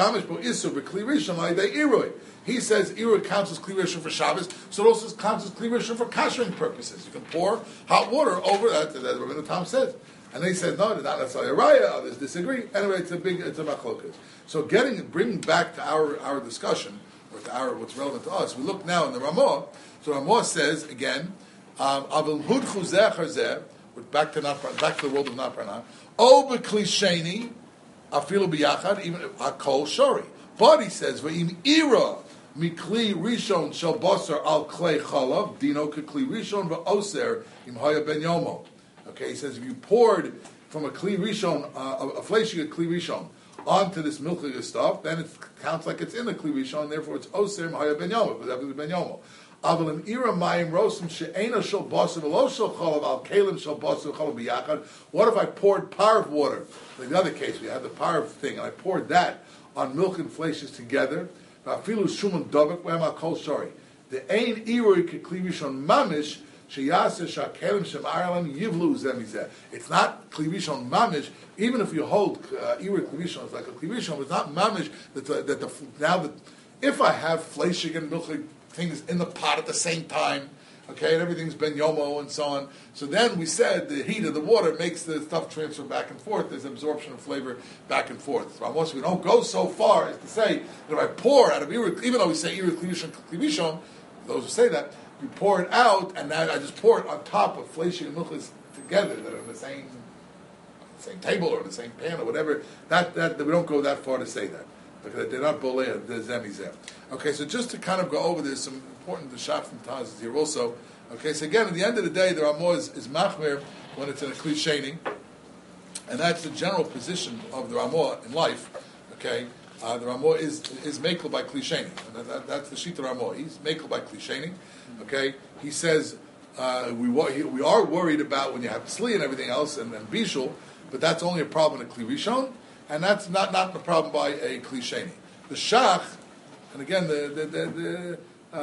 Speaker 1: Irui counts as Kli Rishon for Shabbos, so it also counts as Kli Rishon for kashering purposes. You can pour hot water over that, as Rabbeinu Tam says. And they said, no, not necessarily a raya, others disagree. Anyway, it's a machlokas. So bringing back to our discussion, or to what's relevant to us, we look now in the Ramah. So Ramah says, again, Avil Hudchu Zeh Charzeh, back to the world of Naprana, O B'Klisheni, Afilu biyachad, even hakol shori. But he says, "V'im ira mikli rishon shel basar al klei chalav dino kekli rishon v'oser im haya ben yomo." Okay, he says if you poured from a kli rishon, a fleshig kli rishon, onto this milky stuff, then it counts like it's in the kli rishon. Therefore, it's oser im haya ben yomo, because that was ben yomo. Avalim ira mayim rosim she'ena shel basar v'lo shel chalav al kelim shel basar chalav biyachad. What if I poured parv water? In the other case, we had the parv thing, and I poured that on milk and fleshes together. Afilu shuman dobek v'em kol shari. The ein irui kekli rishon mamish sheyaseh shakelim shem Ireland yivlu zemizeh. It's not kli rishon mamish. Even if you hold irui kli rishon, it's like a kli rishon. It's not mamish that if I have fleshing and milk things in the pot at the same time, okay, and everything's ben yomo and so on. So then we said the heat of the water makes the stuff transfer back and forth. There's absorption of flavor back and forth. So almost we don't go so far as to say that if I pour out of irui, even though we say irui klivishon, those who say that, you pour it out and then I just pour it on top of fleshing and milchas together that are in the same table or the same pan or whatever. That we don't go that far to say that. Because they're not boleh, they're zemizeh. Okay, so just to kind of go over this, some important shot from Taz here also. Okay, so again, at the end of the day, the Ramah is machmir when it's in a klisheni, and that's the general position of the Ramah in life. Okay, the Ramah is mekel by klisheni, and that's the Shita Ramah. He's mekel by klisheni. Okay, he says We are worried about when you have tzli and everything else and bishul, but that's only a problem in a kli rishon, and that's not a problem by a kli sheni. The shach, and again the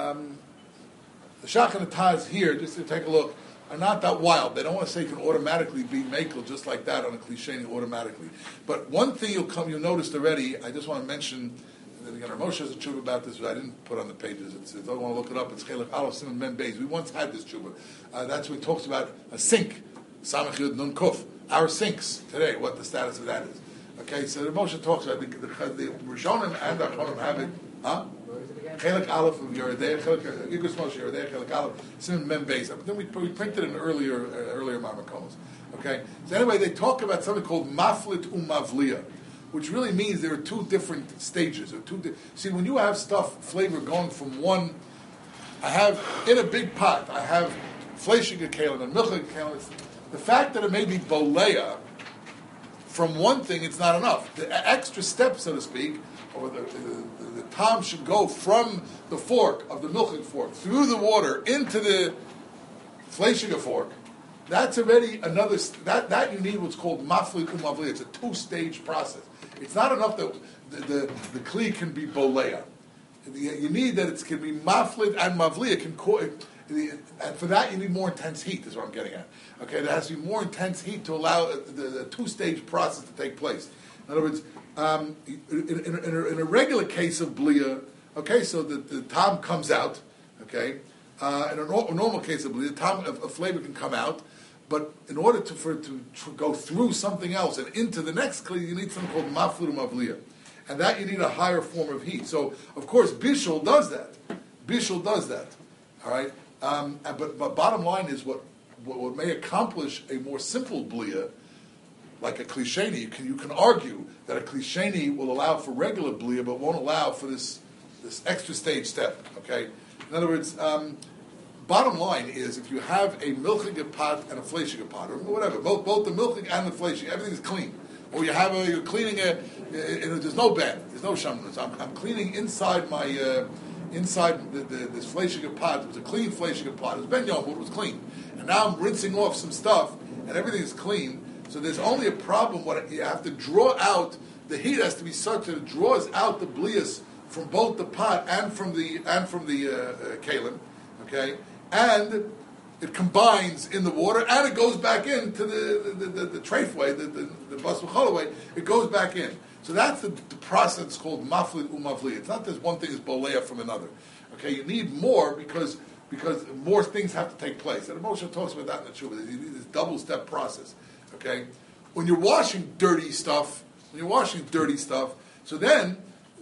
Speaker 1: shach and the taz here, just to take a look, are not that wild. They don't want to say you can automatically be makel just like that on a kli sheni automatically. But one thing you'll notice already. I just want to mention. And again, Moshe has a tshuva about this, but I didn't put on the pages. I don't want to look it up. It's Chelek Aleph Simon Mem Beis. We once had this tshuva. That's when he talks about a sink. Samech Yud Nun Kuf. Our sinks today. What the status of that is. Okay, so the Moshe talks about the Rishonim and the Achronim have it. Huh? Chelek Aleph of Yeridei, Yigus Moshe Yeridei, Chelek Aleph Simon Mem Beis. But then we printed in earlier Marmakomos. Okay, so anyway, they talk about something called Maflit Umavliya, which really means there are two different stages. See, when you have flavor going from one, I have, in a big pot, I have fleshige kalim and milchige kalim. The fact that it may be bolea, from one thing, it's not enough. The extra step, so to speak, or the tom should go from the fork, of the milchige fork, through the water, into the fleshige fork. That's already another, that you need what's called mafli umavli. It's a two-stage process. It's not enough that the kli can be bolea. You need that it can be maflid and mavli. And for that you need more intense heat, is what I'm getting at. Okay, there has to be more intense heat to allow the two-stage process to take place. In other words, in a regular case of blia, okay, so the tom comes out, okay, in a normal case of blia, the tom of flavor can come out, but in order for it to go through something else and into the next kli, you need something called maflid mavliya. And that you need a higher form of heat. So, of course, bishul does that. Bishul does that. All right? But bottom line is what may accomplish a more simple blia, like a klisheni, you can argue that a klisheni will allow for regular blia, but won't allow for this extra stage step. Okay? In other words, bottom line is, if you have a milchige pot and a fleshige pot, or whatever, both the milchige and the fleshige, everything is clean. Or you're cleaning there's no bed, there's no shamnus. I'm cleaning inside my inside this fleshige pot. It was a clean fleshige pot. It was ben yom, but it was clean. And now I'm rinsing off some stuff, and everything is clean. So there's only a problem. What you have to draw out, the heat has to be such that it draws out the blias from both the pot and from the kalim. Okay, and it combines in the water, and it goes back into the treifway, the bas v'cholaway. It goes back in. So that's the process called maflid umavli. It's not this one thing is bolea from another. Okay, you need more because more things have to take place. And Moshe talks about that in the Tshuva. You need this double step process. Okay, when you're washing dirty stuff, so then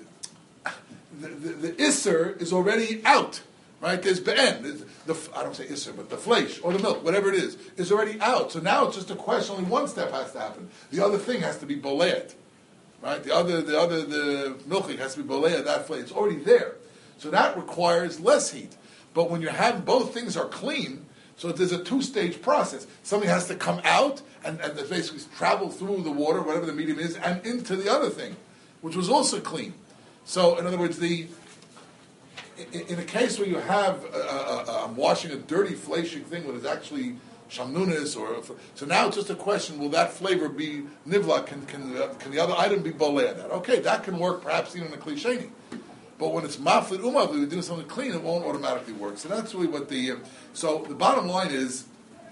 Speaker 1: the isser is already out. Right, there's be'en. I don't say isser, but the flesh or the milk, whatever it is already out. So now it's just a question. Only one step has to happen. The other thing has to be boleat. Right, the milking has to be boleat. That flesh, it's already there. So that requires less heat. But when you have both things are clean, so there's a two-stage process. Something has to come out and basically travel through the water, whatever the medium is, and into the other thing, which was also clean. So in other words, in a case where you have, I'm washing a dirty fleshing thing when it's actually shamnunis, so now it's just a question: will that flavor be nivla? Can the other item be boleh? That okay? That can work perhaps even in a klisheni, but when it's maflid umavli, we're doing something clean, it won't automatically work. So that's really what so the bottom line is.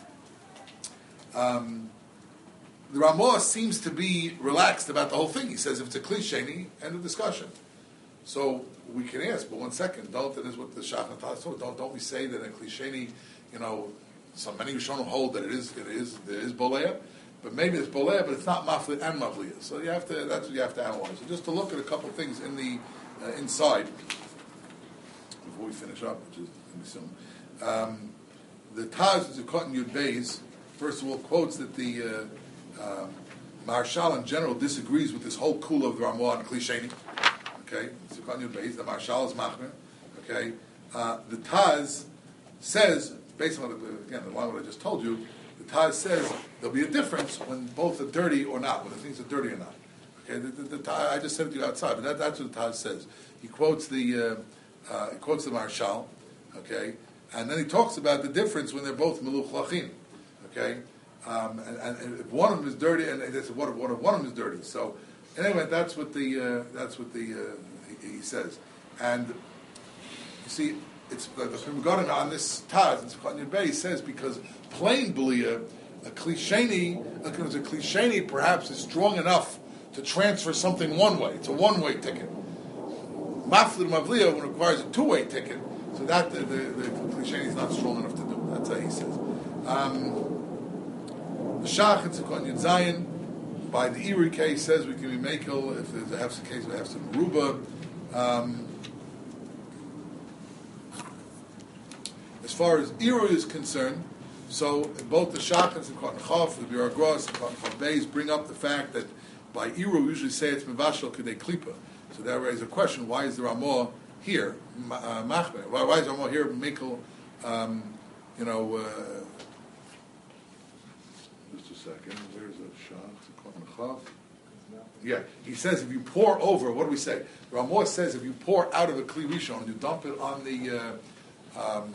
Speaker 1: The Ramah seems to be relaxed about the whole thing. He says if it's a klisheni, end of discussion. So we can ask, but 1 second, that is what the Shach and Taz told. Don't we say that in klisheni, so many Rishonim hold that there is bolea, but maybe it's bolea, but it's not mafli and mavliya. So that's what you have to analyze. So just to look at a couple of things in the inside before we finish up, which is going to be soon. The Taz, Zukot and Yud Beis, first of all, quotes that the Maharshal in general disagrees with this whole kula of the Ramah and klisheni. Okay, Zukot and Yud Beis, the Maharshal is machmer. Okay, the Taz says, based on the line what I just told you, the Taz says there'll be a difference when both are dirty or not, when the things are dirty or not. Okay, the Taz, I just said it to you outside, but that's what the Taz says. He quotes the Maharshal, okay, And then he talks about the difference when they're both meluch lachin. Okay? And if one of them is dirty, and they said, what if one of them is dirty? So, anyway, that's what he says. And you see, it's the regarding on this Taz, it's Chutney Bay says because plain Belia, a klisheni perhaps is strong enough to transfer something one way. It's a one-way ticket. Maflid Mavliya requires a two-way ticket, so that the klisheni is not strong enough to do. That's how he says. The Shach and Tzikon Yud Zayin, by the Iri case, says we can be makel if there's a hefsek case, we have some ruba. As far as Iri is concerned, so both the Shach and Tzikon Chav, the Bir Agros, Tzikon Chav Beis bring up the fact that by Iri we usually say it's Mevashal Kedei Klipa. So that raises a question: why is the Ramah here, Machmeh? Why is the Ramah here, Mikkel? Just a second. Where's the Shach? Yeah, he says if you pour over, what do we say? The Ramah says if you pour out of a Kli Rishon and you dump it on the, on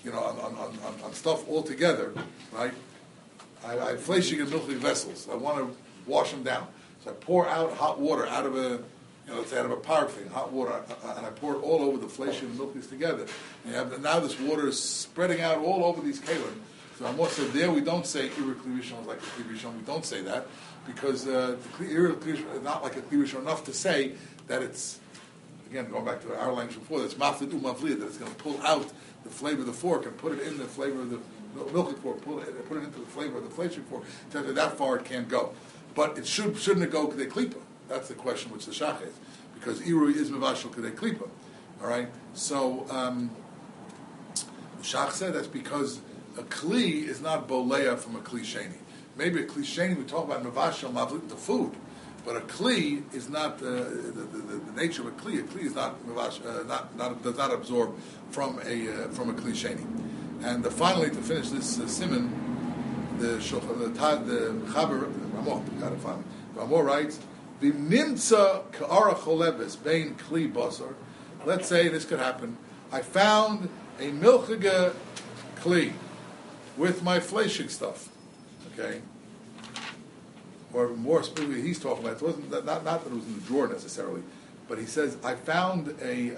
Speaker 1: stuff altogether, right? I have fleshig and milky vessels. I want to wash them down, so I pour out hot water out of a. Let's say out of a paraffin, hot water, and I pour it all over the flesh and milk together. And now this water is spreading out all over these kalim. So Ramah said there we don't say Iri Kli Rishon like a Kli Rishon. We don't say that because the Iri Kli Rishon is not like a Kli Rishon enough to say that it's, again, going back to our language before, that's maflid umavliyah, that it's going to pull out the flavor of the fork and put it in the flavor of the milk fork, put it into the flavor of the fleshing fork. That far it can't go. But it shouldn't it go Kedei Klipa? That's the question which the Shach is. Because Irui is Mevashal Kedei Klipa. All right? So, the Shach said that's because a Kli is not Boleya from a Kli Sheni. Maybe a Kli Sheni, we talk about Mevashal, Mavlit, the food. But a Kli is not, the nature of a Kli. A Kli is not Mevashal, does not absorb from a Kli Sheni. And finally, to finish this Siman, the Chaber, Ramah, got it finally. Ramah writes, V'nimtza ka'ara choleves bein kli basar. Let's say this could happen. I found a milchige kli with my fleshing stuff. Okay, or more specifically, he's talking about. It wasn't not that it was in the drawer necessarily, but he says I found a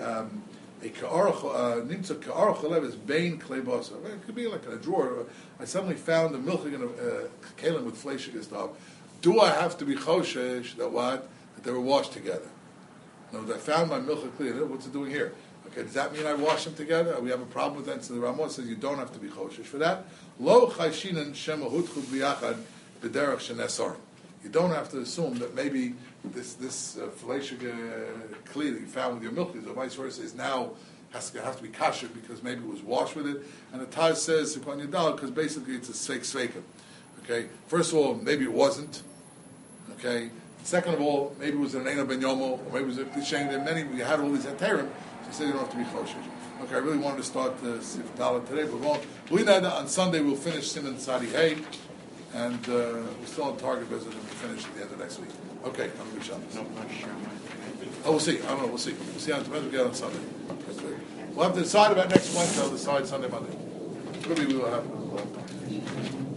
Speaker 1: nimtza ka'ara choleves bein kli basar. It could be like in a drawer. I suddenly found a milchige kalim with fleshing stuff. Do I have to be choshesh that they were washed together? No, I found my milcha kli. What's it doing here? Okay, does that mean I wash them together? We have a problem with that. So the Ramah says you don't have to be choshesh for that. Lo chayshinan shemahutchu b'yachad b'derech shenesar. You don't have to assume that maybe this fleshig kli that you found with your milchas or vice versa is now has to be kasher because maybe it was washed with it. And the Taz says because basically it's a sveika. Okay, first of all, maybe it wasn't. Okay. Second of all, maybe it was an Eina Ben Yomo, or maybe it was a Klishen. We had all these Heterim, so he said you don't have to be Choshesh. Okay, I really wanted to start Sif Dalet today, but on Sunday we'll finish Siman Sadi Hay, and we're still on target because we'll finish at the end of next week. Okay, I'm going to be Shabbos.
Speaker 3: No, not sure.
Speaker 1: We'll see. I don't know, we'll see. We'll see how it depends we get on Sunday. We'll have to decide about next Wednesday, I'll decide Sunday, Monday. Maybe we will have